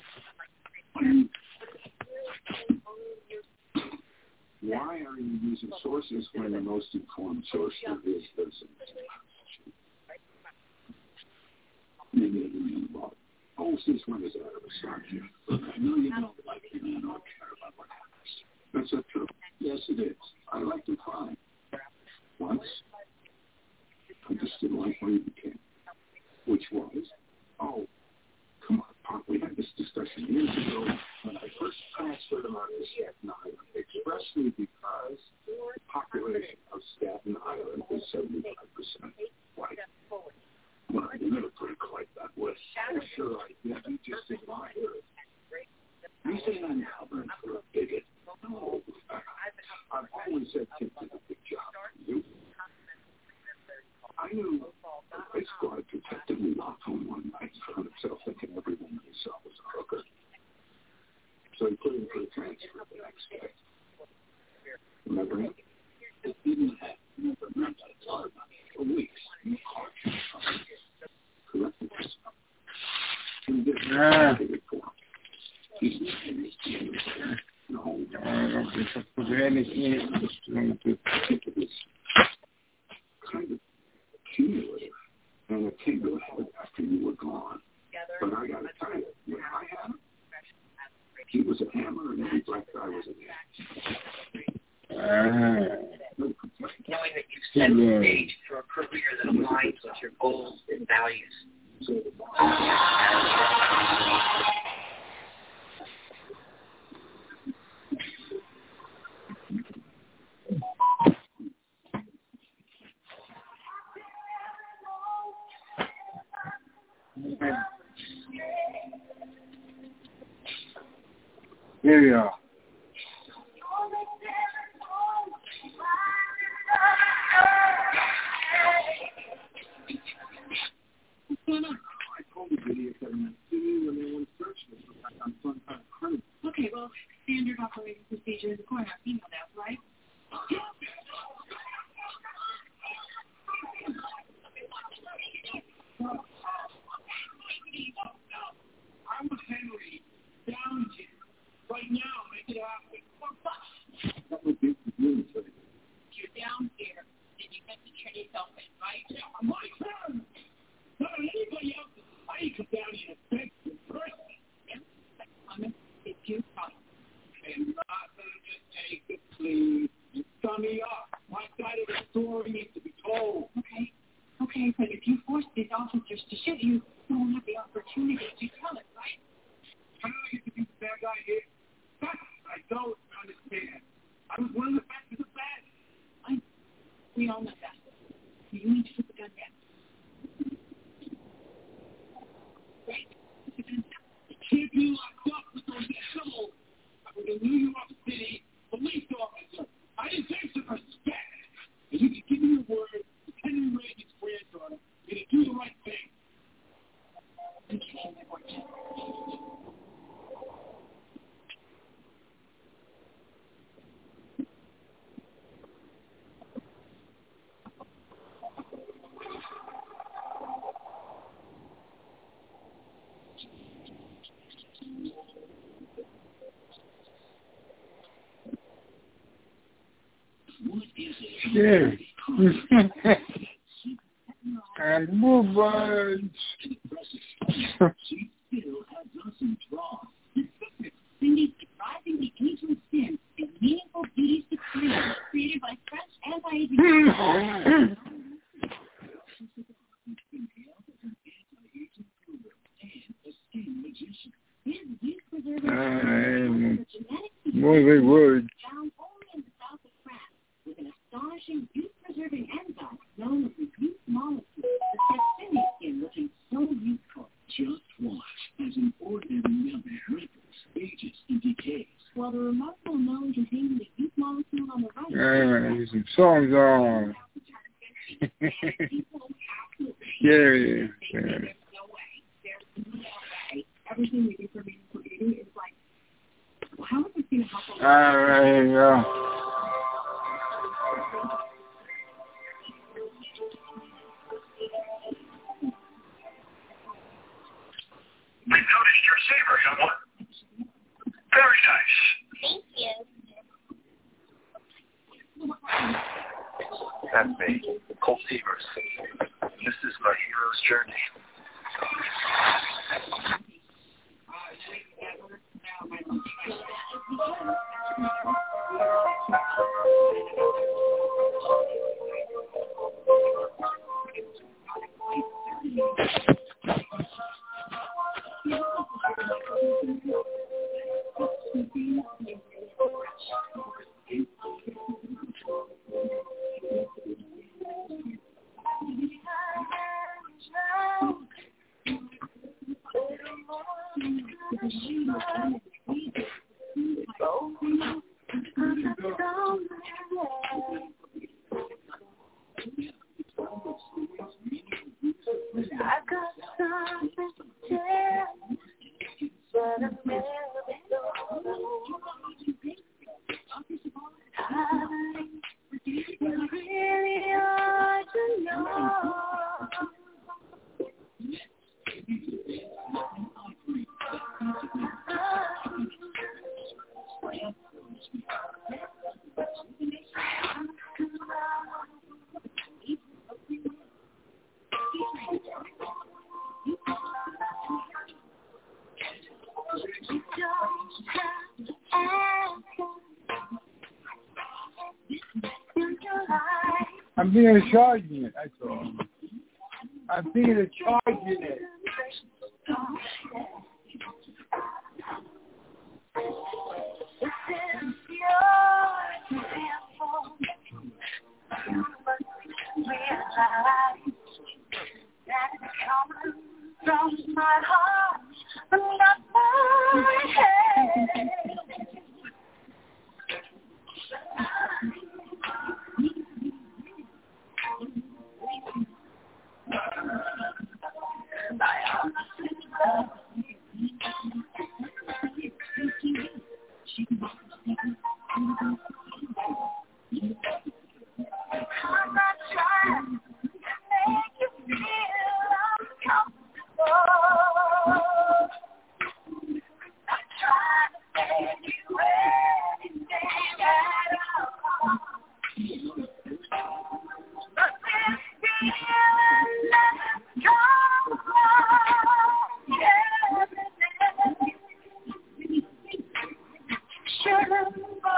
[SPEAKER 11] Why are you using sources when the most informed source there is doesn't? Maybe it didn't involve. Oh, since when is that of a subject? I know you don't like it and you don't care about what happens. That's not true. Yes, it is. I like to climb. Once, I just didn't like what he became. Which was, oh, come on, Pop, we had this discussion years ago when I first transferred him out of Staten Island, expressly because the population of Staten Island is seventy-five percent white. Well, you never put it quite that way. Oh, sure, I did. You just didn't want to hear it. You say I'm covering for a bigot. No, I've always said Tim did a good job. You? I knew the high squad protected me locked home one night in front of himself, thinking every woman he saw was a hooker. So he put in for a transfer the next day. Remember him? He didn't have never meant to talk about it for weeks. He caught you corrected himself. He didn't have to report. He's not in his team. No, no, it's kind of cumulative, and it came to a head after you were gone. But I got to tell you, when I had him, he was a hammer, and every black guy was a man.
[SPEAKER 4] Knowing that you've set the stage through a
[SPEAKER 12] career that aligns with your goals and values.
[SPEAKER 6] Here we are.
[SPEAKER 8] Okay, well, standard operating procedure in the corner. You know that, right?
[SPEAKER 11] I'm with Henry down here. Right now, make it happen. That would be the military.
[SPEAKER 8] You're down here, and you have to turn yourself in, right?
[SPEAKER 11] Yeah, my turn. Not anybody else's. I ain't come down here to beg for person.
[SPEAKER 8] Coming if you come.
[SPEAKER 11] And not gonna just take it, please. You dummy up. My side of the story needs to be told.
[SPEAKER 8] Okay. Okay, but if you force these officers to shoot you, you won't have the opportunity to tell it, right?
[SPEAKER 11] How do I get to be the bad guy here? That I don't understand. I was one of the best of the best.
[SPEAKER 8] I, we all know that. You need to put the gun down. Right. Put the gun down.
[SPEAKER 11] You can't be locked up with those animals. I was a New York City police officer. I deserve some respect. And you can give me your word, Henry Reagan's granddaughter, you're going to do the right thing.
[SPEAKER 8] You can't have my word.
[SPEAKER 6] Yeah. And move on.
[SPEAKER 8] Cindy's surprisingly ageless skin is meaningful beauty supreme, created by fresh anti-aging.
[SPEAKER 6] Moving words.
[SPEAKER 8] Found only in the south of France, with an astonishing youth-preserving enzyme known as the youth molecule that kept Cindy's skin looking so youthful.
[SPEAKER 11] Just watch as an ordinary male wrinkles, ages, and decays.
[SPEAKER 8] While the remarkable known containing the youth molecule on the right.
[SPEAKER 6] Uh, some songs on. Yeah, yeah.
[SPEAKER 8] Everything we do for meaningful beauty is like, well, how is this going to help us?
[SPEAKER 6] All right, here you go.
[SPEAKER 11] I noticed your saber, young one. Very nice.
[SPEAKER 7] Thank you.
[SPEAKER 13] That's me, Colt Severs. This is my hero's journey.
[SPEAKER 6] I'm being charged in it, that's all. I'm thinking of charging it.
[SPEAKER 8] From my heart, not my head. I'm not trying to make you feel uncomfortable. I'm trying to make you anything at all. But this feeling never comes from everything. Should have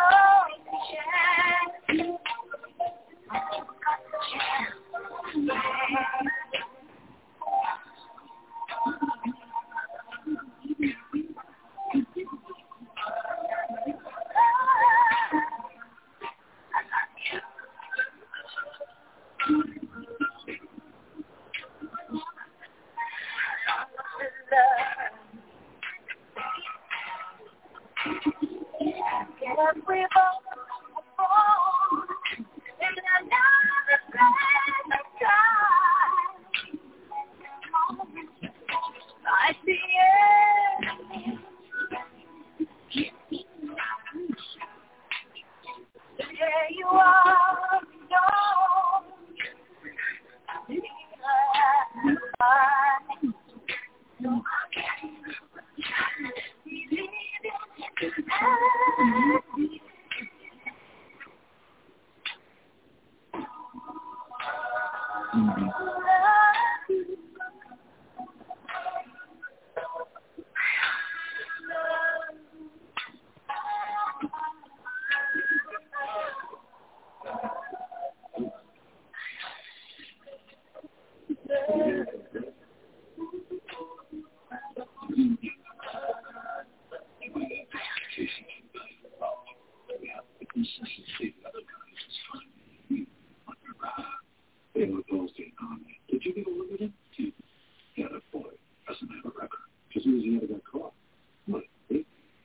[SPEAKER 8] Did you get a look at him? Yeah, that boy doesn't have a record. Because he was the other guy caught. What? He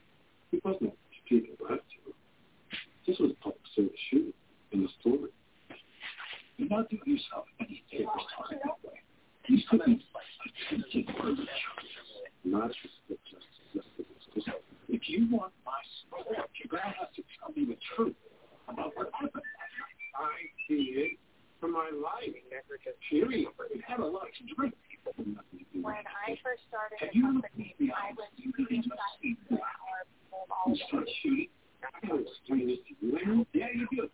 [SPEAKER 8] wasn't people left to. This was a public service shooting in the story. You're not doing yourself any favors talking that way. He's coming like attempted murder charges. Not just the justice. If you want my support, you're going to have to tell me the truth about what happened. I see it for my life. Period. It had a lot to drink.
[SPEAKER 3] When I first started the company, I was shooting inside the hour of all of
[SPEAKER 8] Start shooting. I gotta explain this to you. Yeah, you do.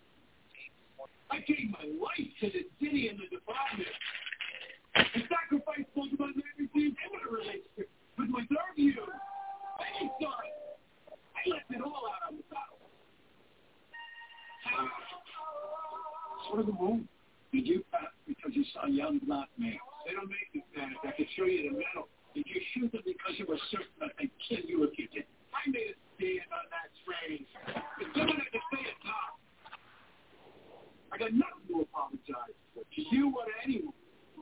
[SPEAKER 8] I gave my life to the city and the department. I sacrificed both of my everything and my relationship with my third view. I ain't sorry. I left it all out on the battle. Sort of the moon. Did you pass because you saw young black males? They don't make you panic. I could show you the medal. Did you shoot them because you were certain that they'd kill you if you did? I made a stand on that train. It's good enough to say it now. I got nothing to apologize for. To you or to anyone.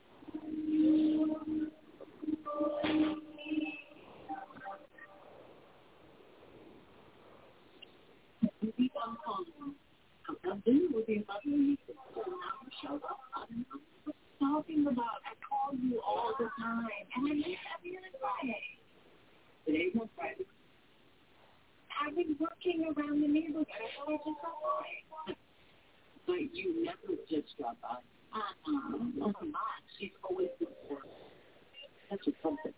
[SPEAKER 4] You keep on calling. I've been with you about a week. So now you show up. I don't know what you're talking about. I call you all the time. And I may have you in Friday. Today's not Friday. I've been working around the neighborhood. I thought I just got by. But you never just got by. Uh-uh. Oh, come on. She's always been there. That's just something.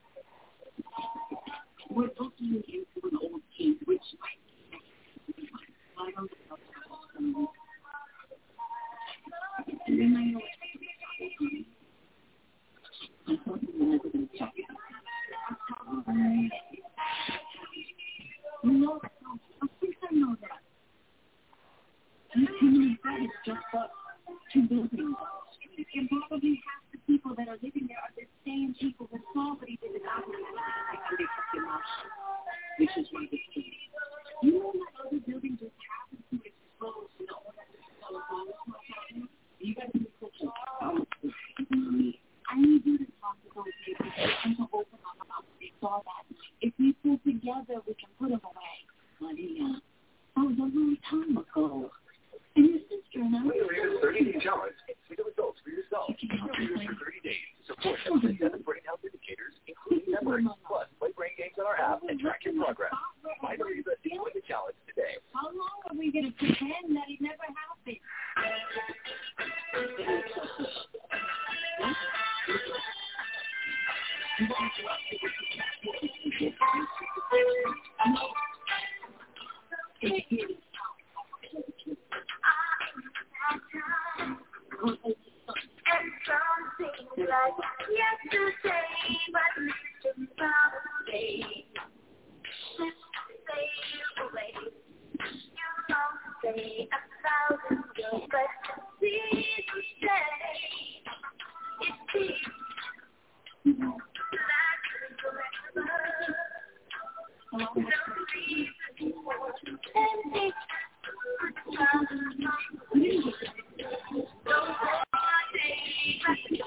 [SPEAKER 4] We're looking into an old case, which I I don't know. And then I know I thought you were never going to talk about it. You know that. Of course I know that. You can have it just up two buildings on the street. You probably have to
[SPEAKER 8] are living there are the same people that saw what he did to God. And they took him out. Which is why this case. You know that other building just happened to expose the owner of the telephone? You guys need to check out. I need you to talk to those people and to open up about what they saw that. If we pull together, we can put them away. Honey, uh, that was a long time ago. And your sister and I...
[SPEAKER 13] Reader's thirty-day challenge. See the results for yourself. Readers for thirty days. Support them with seven brain health indicators, including memory. Plus, play brain games on our app and track your progress. Find out the deal with the challenge today.
[SPEAKER 8] How long are we going to pretend that it never happened?
[SPEAKER 14] Like yesterday, but listen probably. Just say away. You don't say a thousand words, but please say it's deep. Like forever. No reason and it's don't say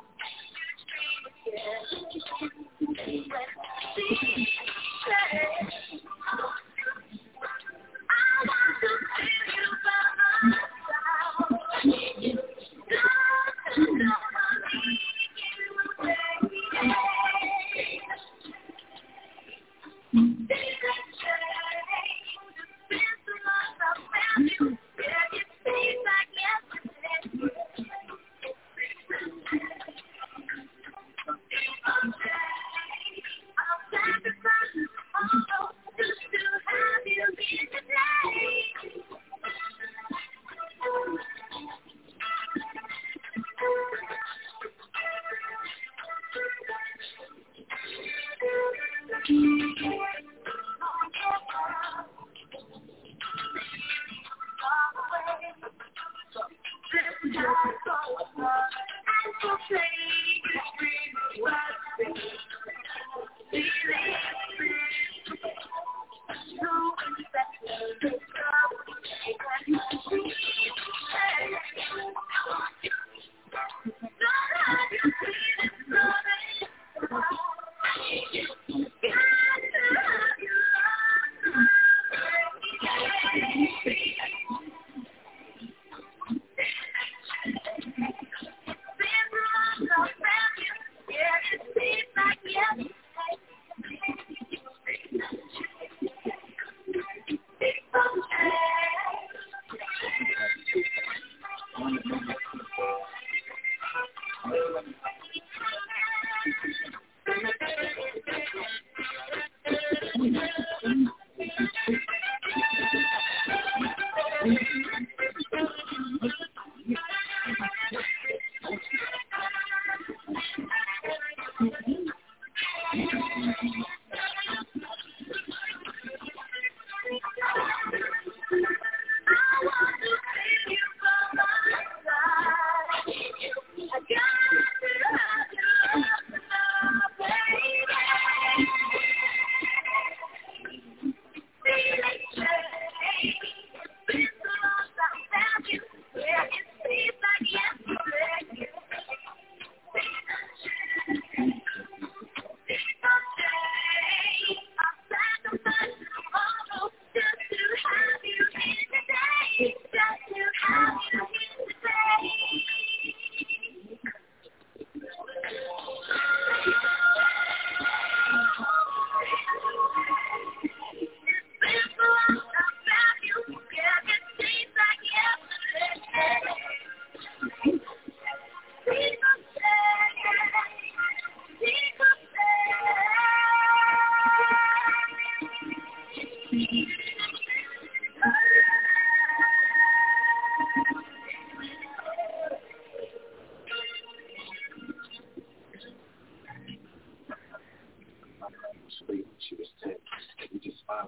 [SPEAKER 13] She was ten. We just smiled.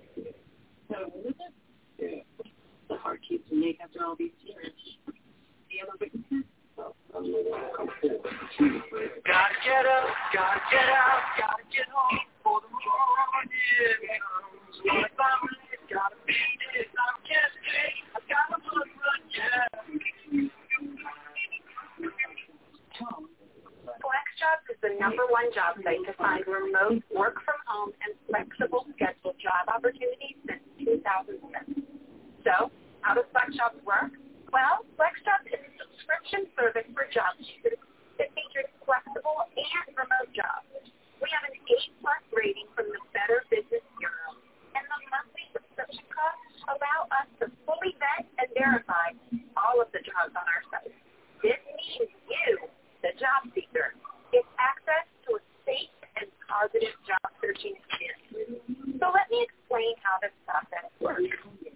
[SPEAKER 4] So, was it?
[SPEAKER 13] Yeah.
[SPEAKER 4] The hard case to make after all these years. The other witnesses?
[SPEAKER 13] No, I'm the one who comes
[SPEAKER 8] Gotta get up, gotta get out, gotta get home for the morning comes. If I'm late, gotta be there. If I can't stay, I gotta run, run, yeah.
[SPEAKER 3] FlexJobs is the number one job site to find remote, work from home, and flexible schedule job opportunities since two thousand seven. So, how does FlexJobs work? Well, FlexJobs is a subscription service for job seekers that features flexible and remote jobs. We have an A-plus rating from the Better Business Bureau, and the monthly subscription costs allow us to fully vet and verify all of the jobs on our site. This means you, the job seeker, get access to a safe and positive job searching experience. So let me explain how this process works.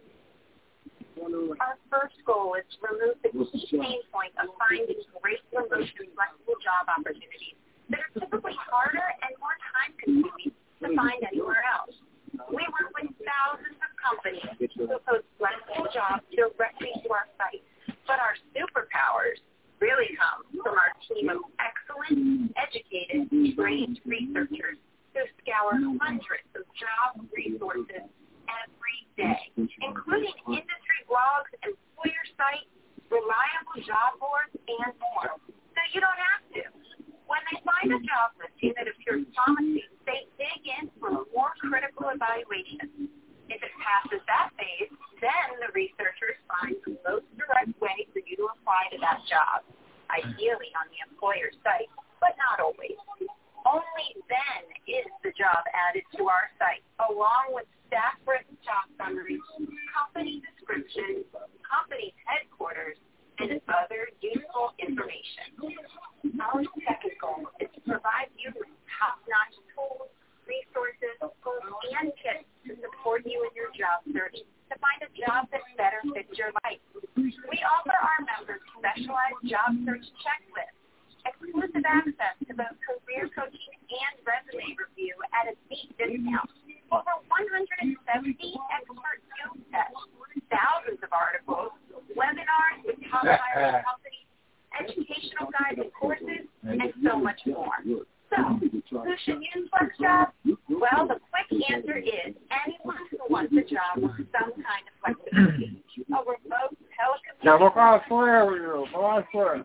[SPEAKER 3] Our first goal is to remove the key pain point of finding great remote and flexible job opportunities that are typically harder and more time-consuming to find anywhere else. We work with thousands of companies who post flexible jobs directly to our site, but our superpowers really come from our team of excellent, educated, trained researchers who scour hundreds of job resources every day, including industry blogs, employer sites, reliable job boards, and more. So you don't have to. When they find a job listing that appears promising, they dig in for a more critical evaluation. If it passes that phase, then the researchers find the most direct way for you to apply to that job, ideally on the employer site, but not always. Only then is the job added to our site, along with staff-written job summaries, company descriptions, company's headquarters, and other useful information. Our second goal is to provide you with top-notch tools, resources, and tips to support you in your job search to find a job that better fits your life. We offer our members specialized job search checklists, exclusive access to both career coaching and resume review at a deep discount, over one hundred seventy expert skill tests, thousands of articles, webinars with top hiring companies, educational guides and courses, and so much more. So, who should use FlexJobs? Well, the quick answer is anyone who wants a job with some kind of flexibility. A remote telecommunications.
[SPEAKER 6] Ya vou falar fora, eu vou falar fora.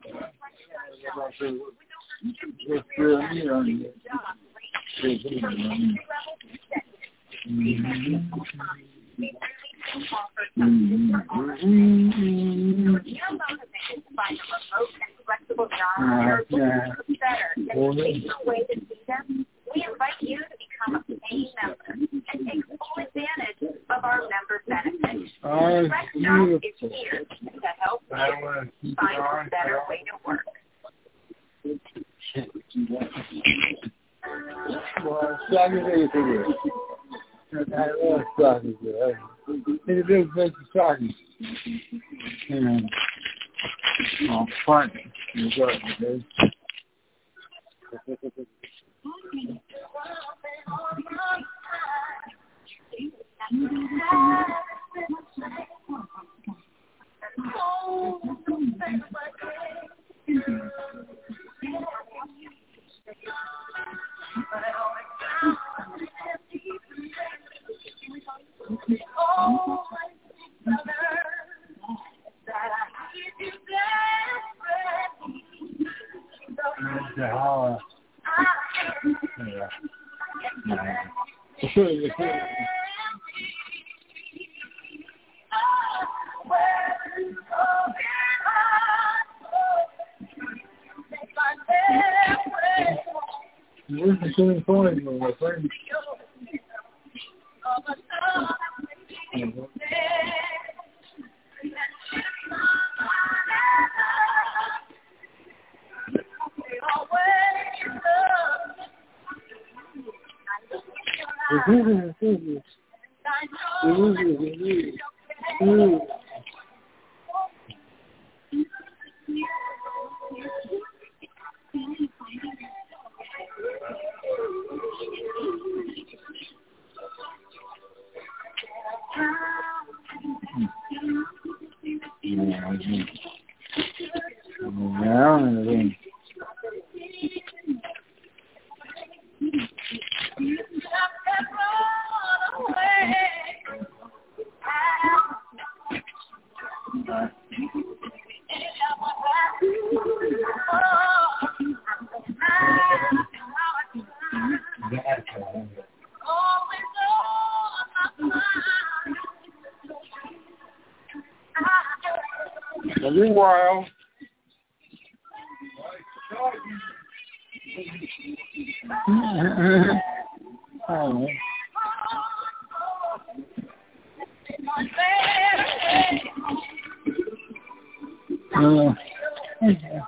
[SPEAKER 3] Find a remote and flexible job or looking better and taking away to see them, we invite you to become a paying member and take full advantage of our member benefits. FlexJobs is here to help you find a better way to work.
[SPEAKER 6] Well, Saturday today. I love soccer. It is make soccer. And oh, fun. You got it, Yeah. Where's the swimming point, my friend? little while. Oh. Uh, okay.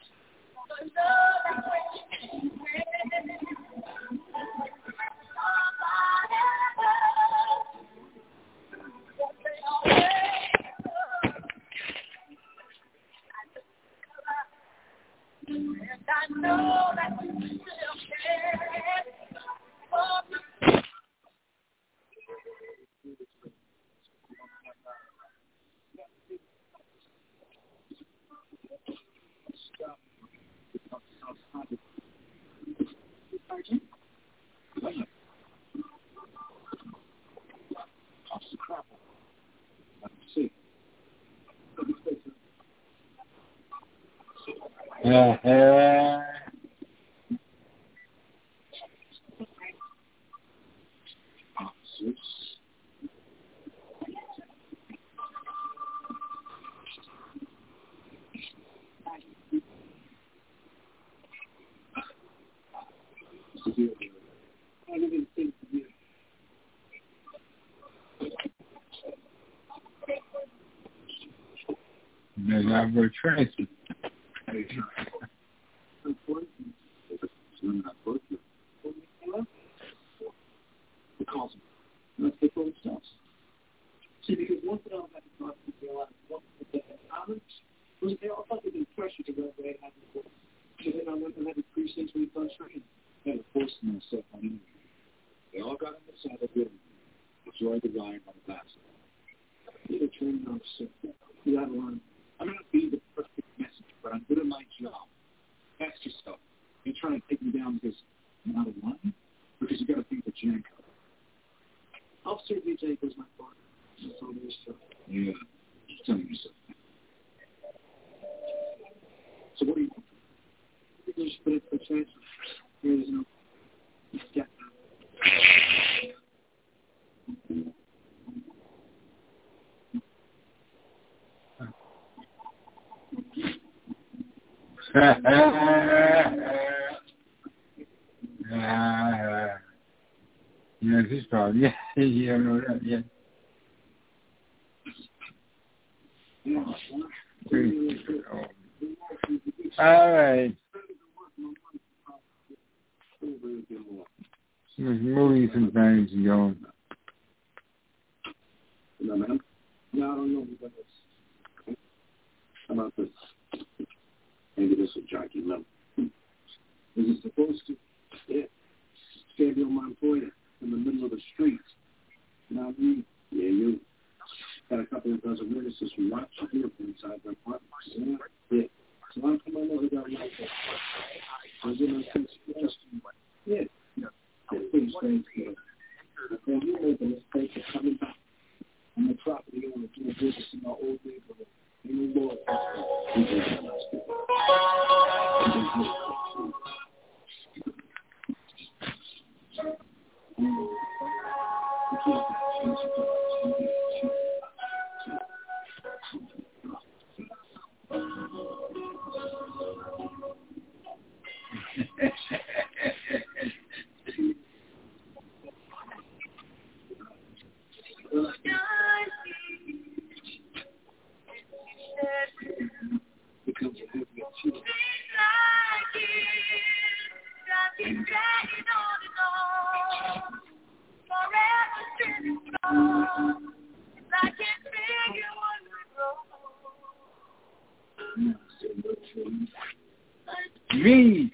[SPEAKER 8] I know that you still care.
[SPEAKER 6] Uh-huh. They're not very tracy.
[SPEAKER 11] See, because once it all got to talk to a lot of the comments, they all thought they'd been pressured to go away and have the voice. So then I went and had the precincts when he started training. I had to force myself on him. They all got on the side of it. Enjoyed the ride on the backside. You know, training officer. You got to learn. I'm going to be the perfect messenger, but I'm good at my job. Ask yourself, you're trying to take me down because I'm out of line? Because you got to think of Janko. Officer D J was my partner. That's all there is to it. Yeah, just telling yourself that. So what do you want? You just put it for a chance. There is no. Yeah.
[SPEAKER 6] uh, yeah, this part. Yeah, yeah, no, that, yeah. All right. There's movies and things going.
[SPEAKER 11] No, man. No, I don't know about this. How about this? Maybe this will jog you up. Is it supposed to? Yeah. Gabriel Montoya in the middle of the street. Not me. Yeah, you. Got a couple of dozen witnesses from Rochester here from inside their apartment. Yeah. So I'm coming over there like that. I was in my just yeah. Yeah. It's pretty strange. And you made the mistake of coming back on the property owner doing business in my old neighborhood. You Lord.
[SPEAKER 6] Me.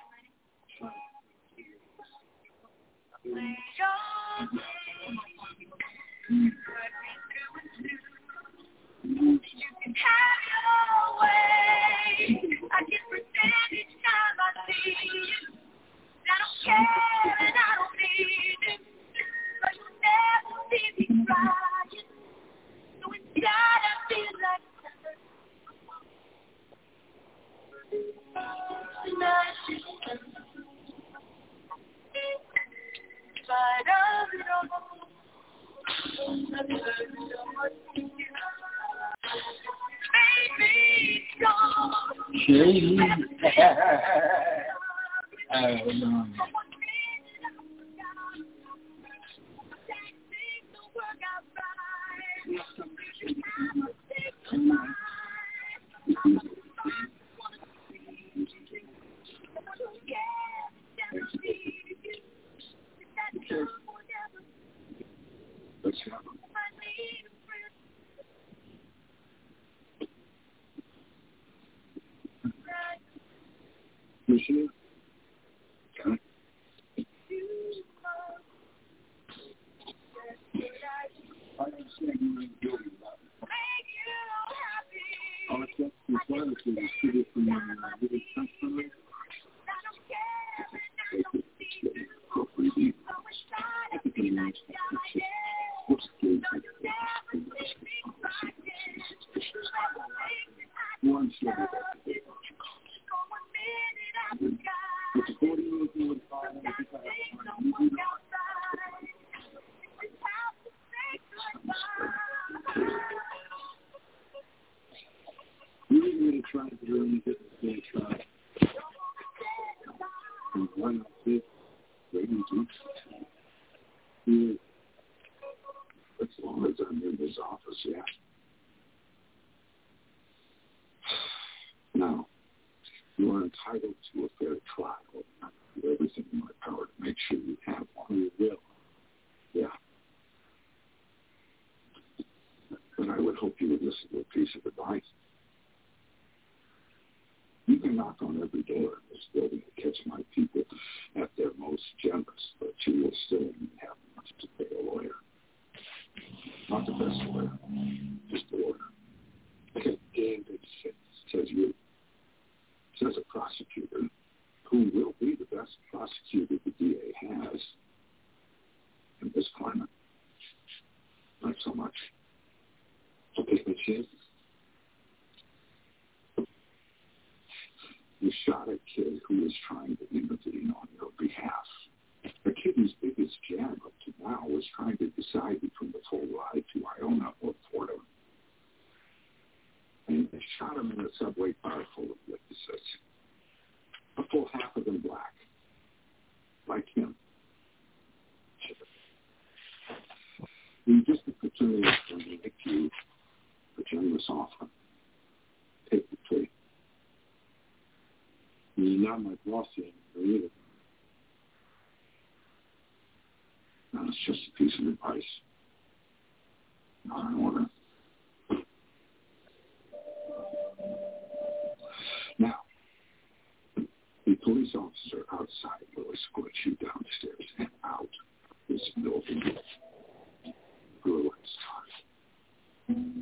[SPEAKER 8] You can have your way. I can pretend each time I see you. I don't care and I don't need it. But you never see me crying. So inside I feel like tonight. Inside of it all, I've heard so much. Maybe
[SPEAKER 6] shady. Oh, no.
[SPEAKER 11] Let's have them. Michelle? Okay. I understand you ain't guilty about it. All it's got to require is to get from your little customer. One sugar. It's forty years old. We didn't really try to really get the day try. And one of the ladies do. As long as I'm in his office, yeah. Now, you are entitled to a fair trial. I do everything in my power to make sure you have one. You will. Yeah. But I would hope you would listen to a piece of advice. You can knock on every door in this building to catch my people at their most generous, but you will still have much to pay a lawyer. Not the best lawyer, just a lawyer. Okay, and it says you. Says a prosecutor who will be the best prosecutor the D A has in this climate. Not so much. Okay, but you, you shot a kid who was trying to intervene on your behalf. A kid whose biggest jam up to now was trying to decide between the full ride to Iona or Fordham. And they shot him in a subway car full of witnesses. A full half of them black. Like him. The district attorney is going to make you a generous offer. Take the plea. You're not my boss anymore either. No, it's just a piece of advice. Not an order. Now, the police officer outside will escort you downstairs and out of this building. Girl, it's time.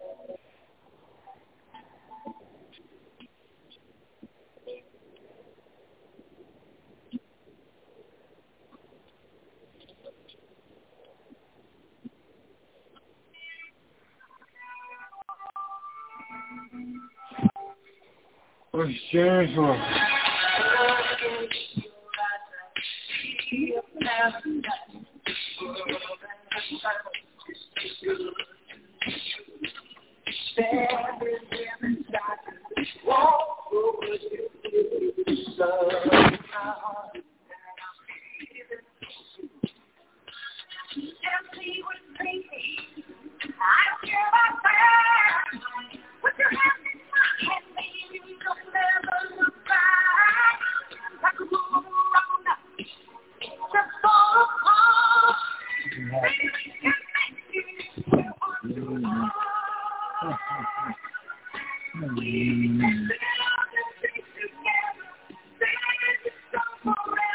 [SPEAKER 6] What's James for?
[SPEAKER 8] Mm-hmm.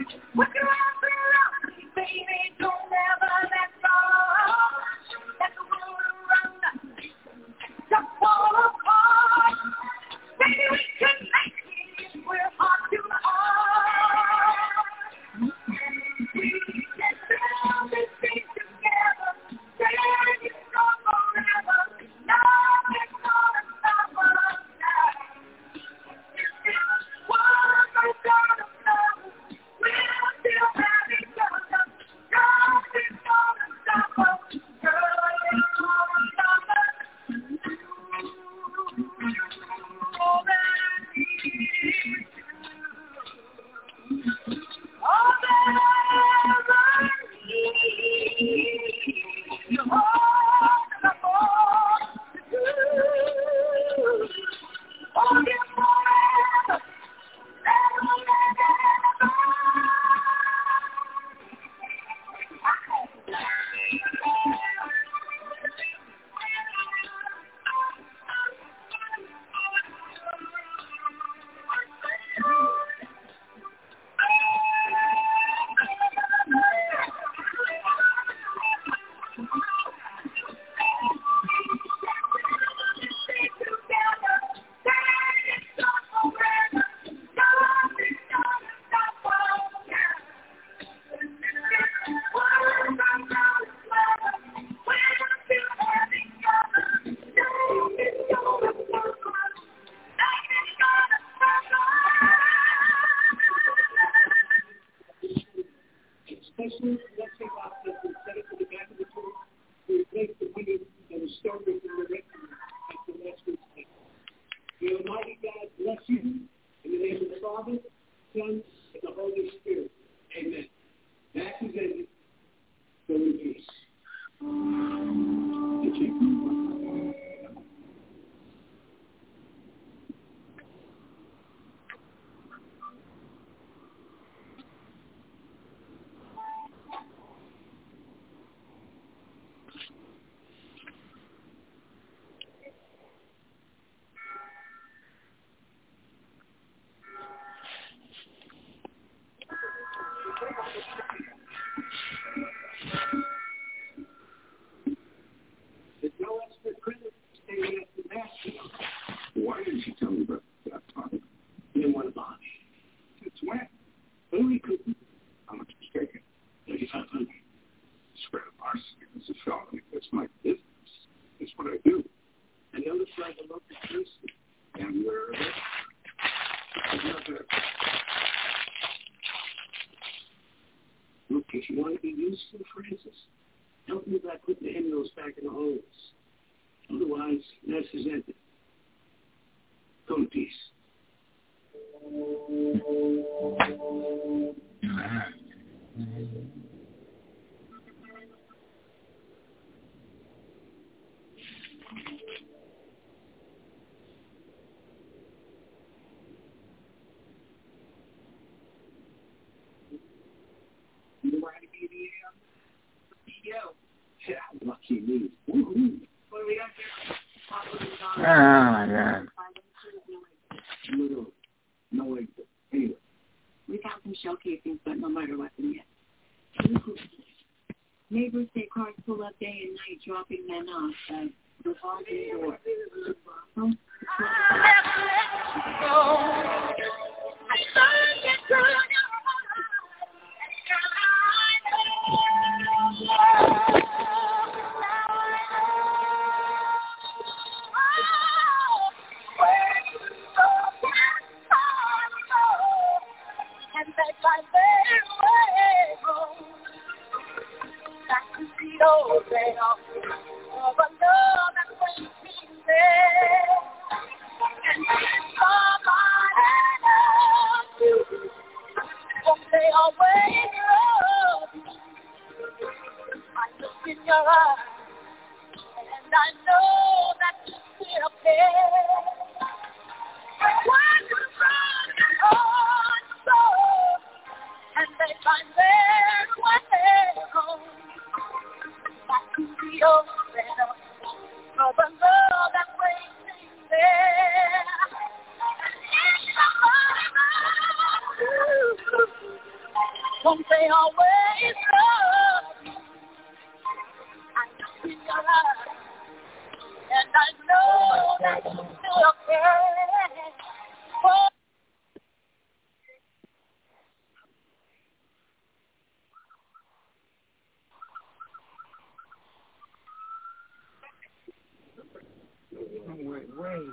[SPEAKER 11] Why didn't she tell me about that time? You didn't want to buy me. It's when? Only couldn't. How much was taken? eighty-five hundred. Spread of larceny. It's a felony. That's my business. It's what I do. And the other side of the local police. And where look, if you want to be useful, Francis, help me by putting the hymnals back in the holes. Otherwise, that's his ended. Go in peace. You know where to be the C E O? Yeah, lucky me. Woo-hoo. What do we got there?
[SPEAKER 6] Oh, my God.
[SPEAKER 11] No, no, no, anyway.
[SPEAKER 15] We got some shell casings, but no murder weapon yet. Neighbors say cars pull up day and night, dropping men off at the revolving door. Huh?
[SPEAKER 14] And they find their way home back to the old day of a love that was there. And somebody loves you, but they always love you. I look in your eyes, and I know that you still care. When you run on so, and they find their way home back to the old setup of a love that's waiting there. And it's somebody loves you, won't they always love you? I see your eyes, and I know that you still care. Oh.
[SPEAKER 6] Wait, wait.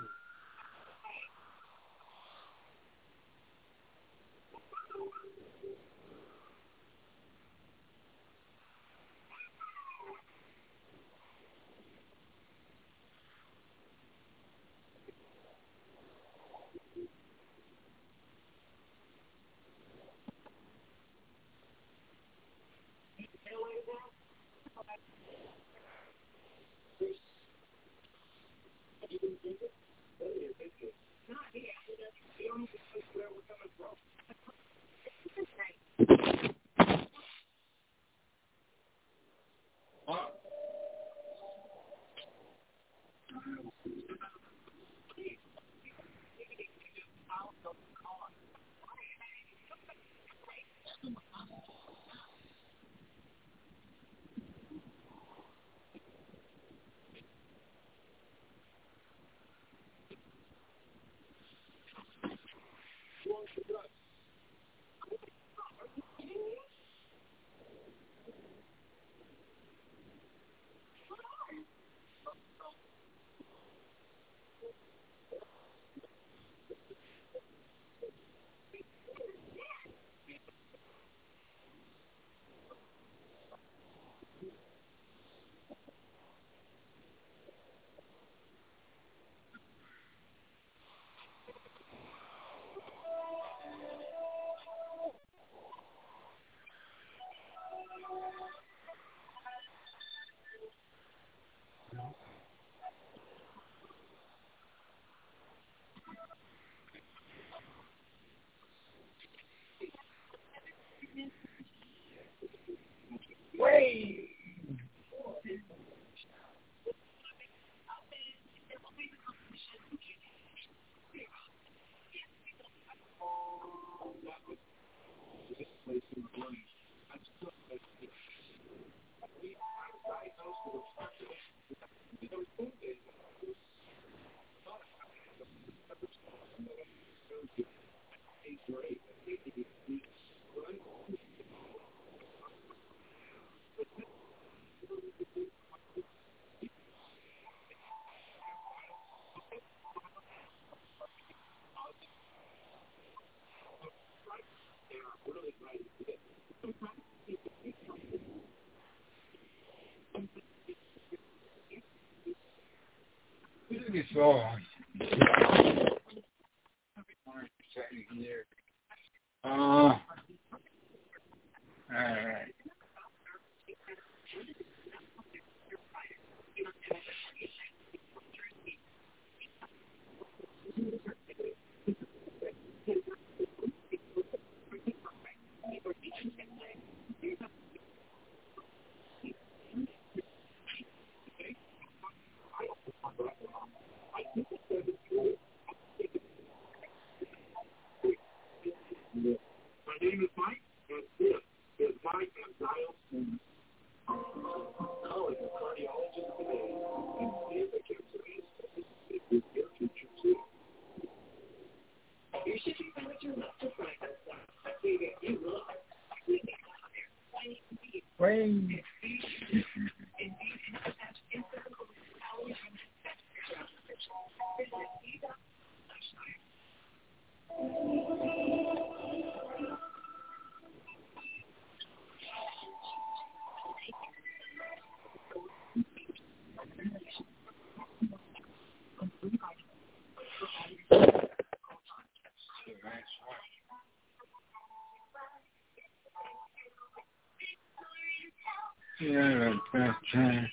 [SPEAKER 6] Wait. It's on. Uh, all right.
[SPEAKER 11] My name is Mike, and this is Mike and Dial. Now, as a cardiologist today, and see if the cancer is with your future too. You should be found your left to right. I see that you will.
[SPEAKER 6] Wait. Yeah, that's right.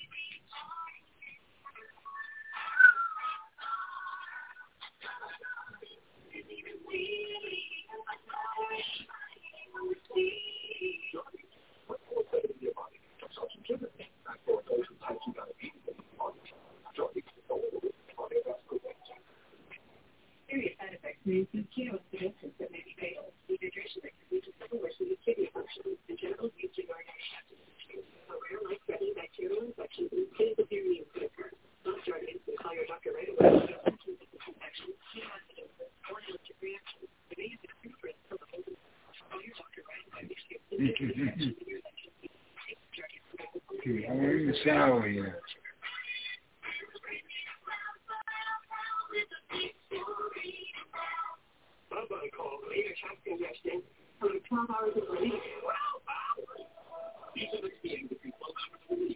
[SPEAKER 15] Serious side effects may include chemo sedatives that may be fatal, dehydration that can lead to several worsening kidney function,
[SPEAKER 6] I'm in the shower here.
[SPEAKER 11] twelve hours of relief. These are the things that people have to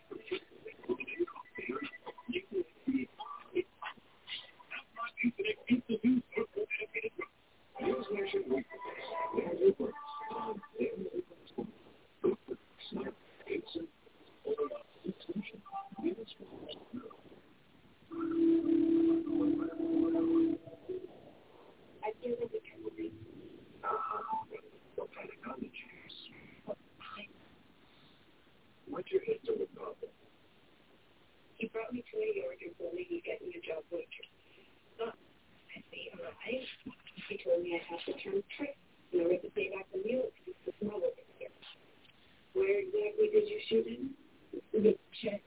[SPEAKER 11] What's your history with Papa? He brought me to New York and told me he'd get me a job waitress. Oh, I say, all right. He told me I'd have to turn trick in order to pay back the mule because the smell over here. Where exactly did you shoot him? The chest.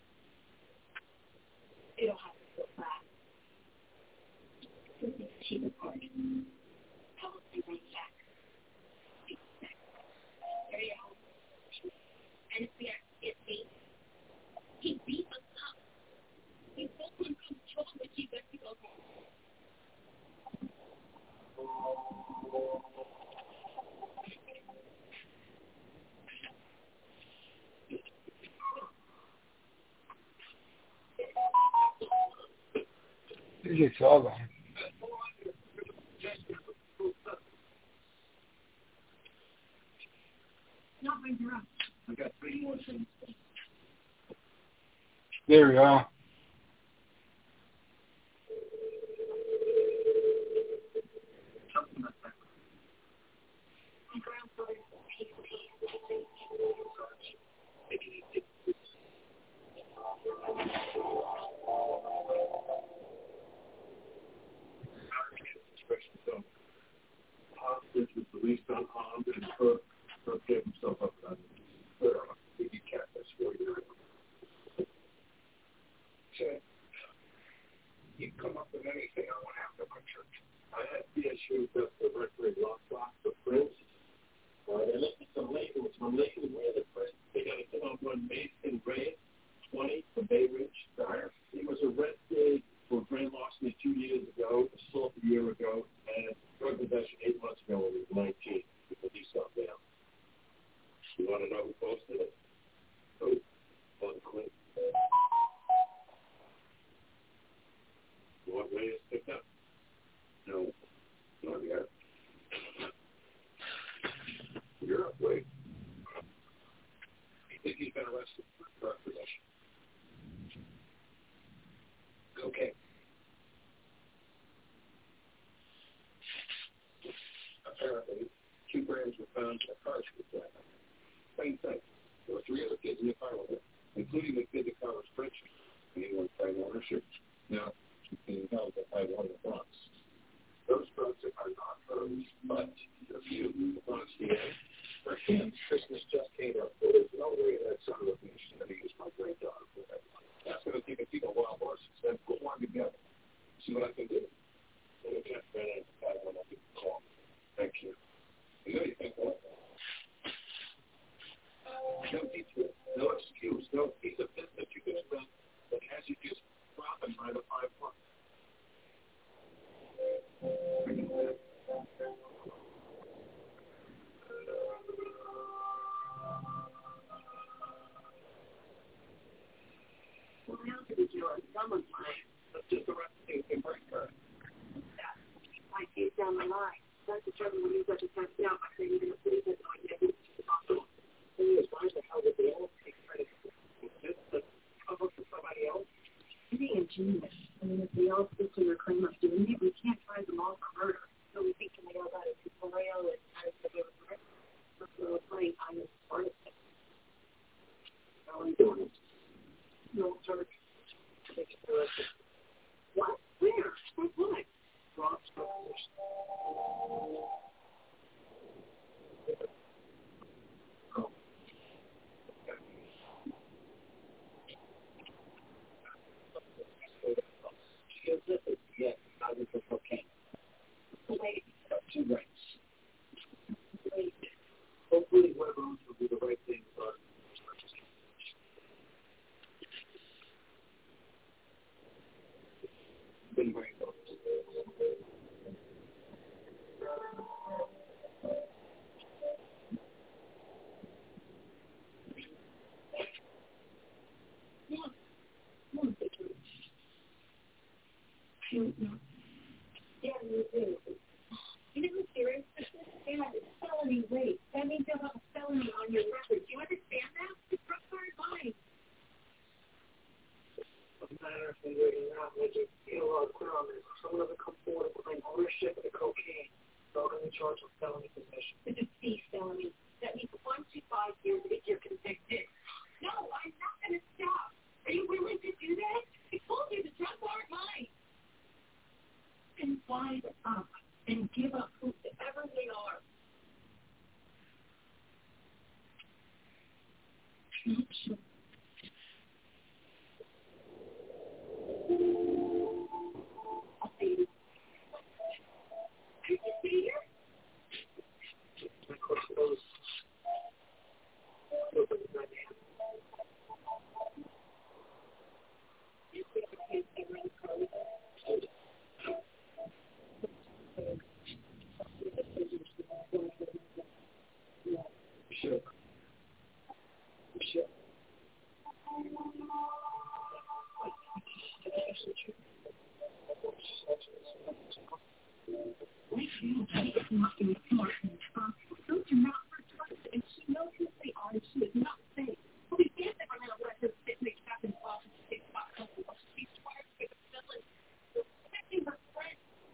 [SPEAKER 11] It'll have to go back. This is the cheaper part. Probably run back. There you go. And if we are get beat, he beat us up. We both in control, but he let me go home.
[SPEAKER 6] It's all gone.
[SPEAKER 11] No, bring her up. I got three more things.
[SPEAKER 6] There we are.
[SPEAKER 11] Hostage was released unharmed and Kirk, Kirk gave himself up on the he kept us for you. Said, you come up with anything I want after my church. I had the issue with the record lockbox of prints. Uh, they looked at some labels. When labels were the print, they got to put on one Mason Gray, twenty from Bay Ridge. He was arrested for grand larceny two years ago, assault a year ago, and drug possession eight months ago when he was nineteen. We put these stuff down. You want to know who posted it? Who? One Clint. You want Ray to pick up? No. Not yet. You're up, Wade. You think he's been arrested for drug possession? Okay. Apparently, two grams were found in a car she was driving. Same thing. There were three other kids in the car with her, including the kid the car was French. Anyone claim ownership? No. She's being held by one of the Bronx. Those drugs are not hers, but a few in the Bronx D A. For him, Christmas just came up. Well, there's no way that son of a bitch is going to use my granddaughter for that. That's going to take a few wild horses. Then put one together. See what I can do. And we can't run into that one. I can call. Thank you. You know you think what? No detour, no excuse, no piece of business you can spend that has you just dropping by the five months.
[SPEAKER 15] don't know. Yeah, you do. You know who's serious? Yeah, it's felony rape. That means you'll have a felony on your record. Do you understand that? It's rough hard line.
[SPEAKER 12] Doesn't matter if they're waiting around, they just feel a lot clear on this. Someone doesn't come forward and claim ownership of the cocaine. They're going to be charged with felony possession.
[SPEAKER 15] It's a thief felony. That means one to five years if you're convicted. No, I'm not going to stop. Are you willing to do that? I told you the drugs aren't mine. And wise up and give up whoever they are. Not sure. I'll see you. Could you see her?
[SPEAKER 12] Of course, those those are the dynamics.
[SPEAKER 15] You think you can't see my code?
[SPEAKER 12] Sure. Sure.
[SPEAKER 15] We feel that it's not important. Those are not her choices, and she knows who they are, and she is not safe. We can't never let her sit in the cabin while she takes back home. She's trying to get a villain. Protecting her friend.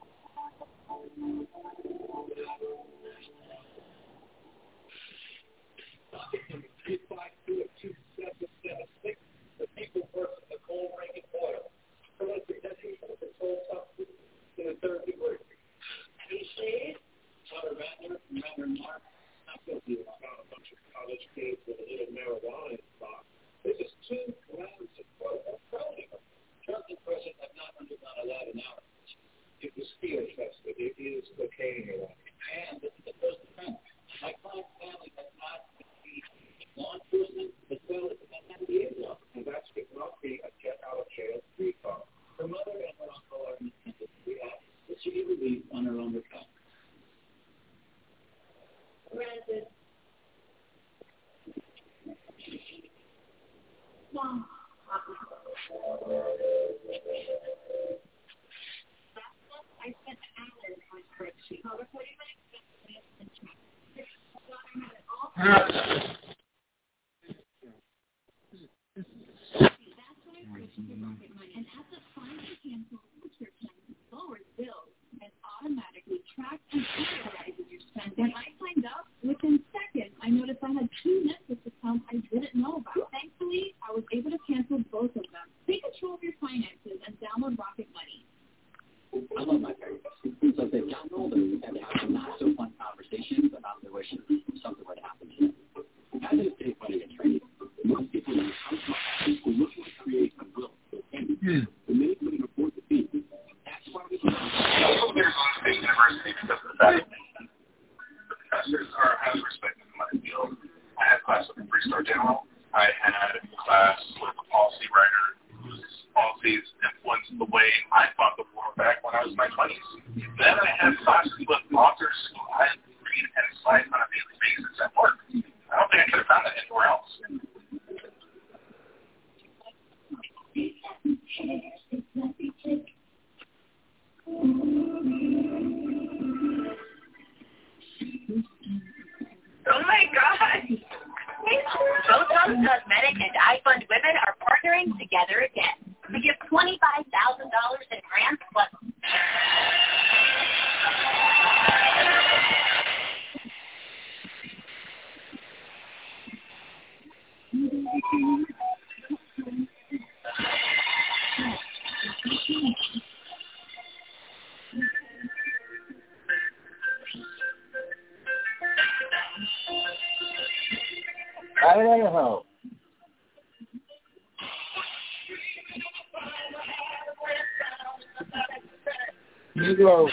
[SPEAKER 13] three five two two seven seven six. The people versus the coal ranking oil. Prevent possession of controlled substance in the third degree. Appreciate it. Hunter Vandler from Vandler Mark. Not guilty of about a bunch of college kids with a little marijuana in the box. This is two grams of felony. Drugs in prison have not undergone a lab analysis. It was field tested. It is cocaine. And this is the first offense. My client's family has not law enforcement as well as the N B A law, and that should not be a get out of jail free card. Her mother and her uncle are in the sentence rehab, but she be released on her own account.
[SPEAKER 15] Granted. Mom. I spent hours on spreadsheet. Over forty minutes and check. And at the time to cancel subscription, it lowers bills and automatically tracks and categorizes your spend. When I signed up, within seconds, I noticed I had two Netflix accounts I didn't know about. Thankfully, I was able to cancel both of them. Take control of your finances and download Rocket Money.
[SPEAKER 16] I love my parents. Since I've been gotten older, we've had to have some not so fun conversations about their wishes if something were to happen to them. As an estate planning and training, most people in the house are looking to create a will for family. The minute we can afford the fee, that's why we can.
[SPEAKER 17] There's one state university because of the fact that the professors are highly respected in my field. I had class with a three-star general. I had class with a policy writer whose policies influenced the way I fought the war back when I was in my twenties. Then I had classes with authors who I read and cite on a daily basis at work. I don't think I could have found that anywhere else.
[SPEAKER 18] Oh my God! Botox Cosmetic and iFund Women are partnering together again to give twenty-five thousand dollars in grants plus.
[SPEAKER 6] Idaho. Negro.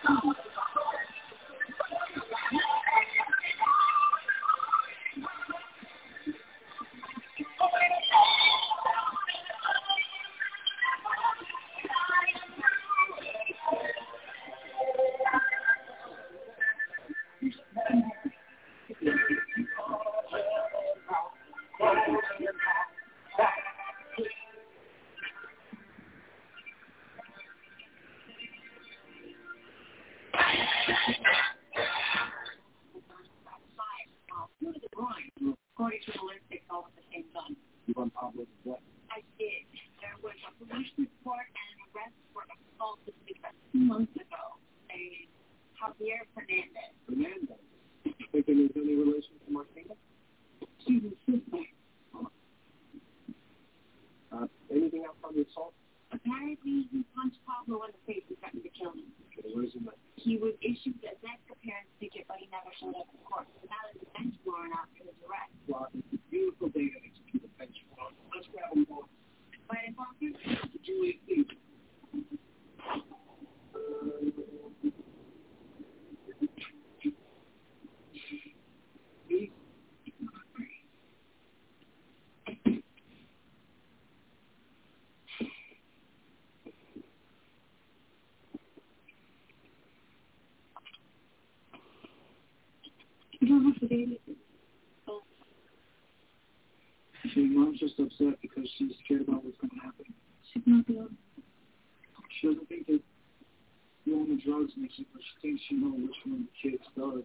[SPEAKER 15] According to the list, they all at the same time.
[SPEAKER 11] You want public what?
[SPEAKER 15] I did. There was a police report and an arrest for assault this week two months ago. A Javier Fernandez.
[SPEAKER 11] Fernandez? You think there was any relation to Martina?
[SPEAKER 15] She's his sister.
[SPEAKER 11] Uh, anything else on the assault?
[SPEAKER 15] Apparently, he punched Pablo in the face and threatened to kill him.
[SPEAKER 11] Okay, where's he at?
[SPEAKER 15] He was issued a death appearance ticket, but he never showed up in court. So now there's a bench warrant out for his arrest.
[SPEAKER 11] Well, it's a beautiful day to execute a bench warrant. Let's grab him both.
[SPEAKER 15] Right in Parker?
[SPEAKER 11] Julie, please.
[SPEAKER 15] You don't have to do anything. Oh.
[SPEAKER 11] See, Mom's just upset because she's scared about what's going to happen.
[SPEAKER 15] She's not the one.
[SPEAKER 11] She doesn't think that doing the drugs makes it, but she thinks she knows which one of the kids does.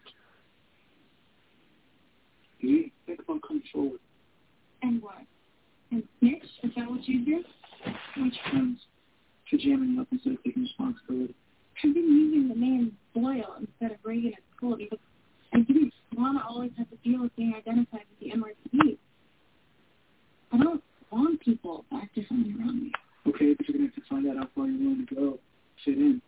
[SPEAKER 11] You think about coming forward.
[SPEAKER 15] And what? And snitch? Is that what you do?
[SPEAKER 11] Which friends? To jamming up instead of taking responsibility.
[SPEAKER 15] I've been using the name Boyle instead of Reagan at school because I didn't want to always have to deal with being identified with the M R T. I don't want people to act differently around me.
[SPEAKER 11] Okay, but you're going to have to find out how far you're willing to go. Fit in.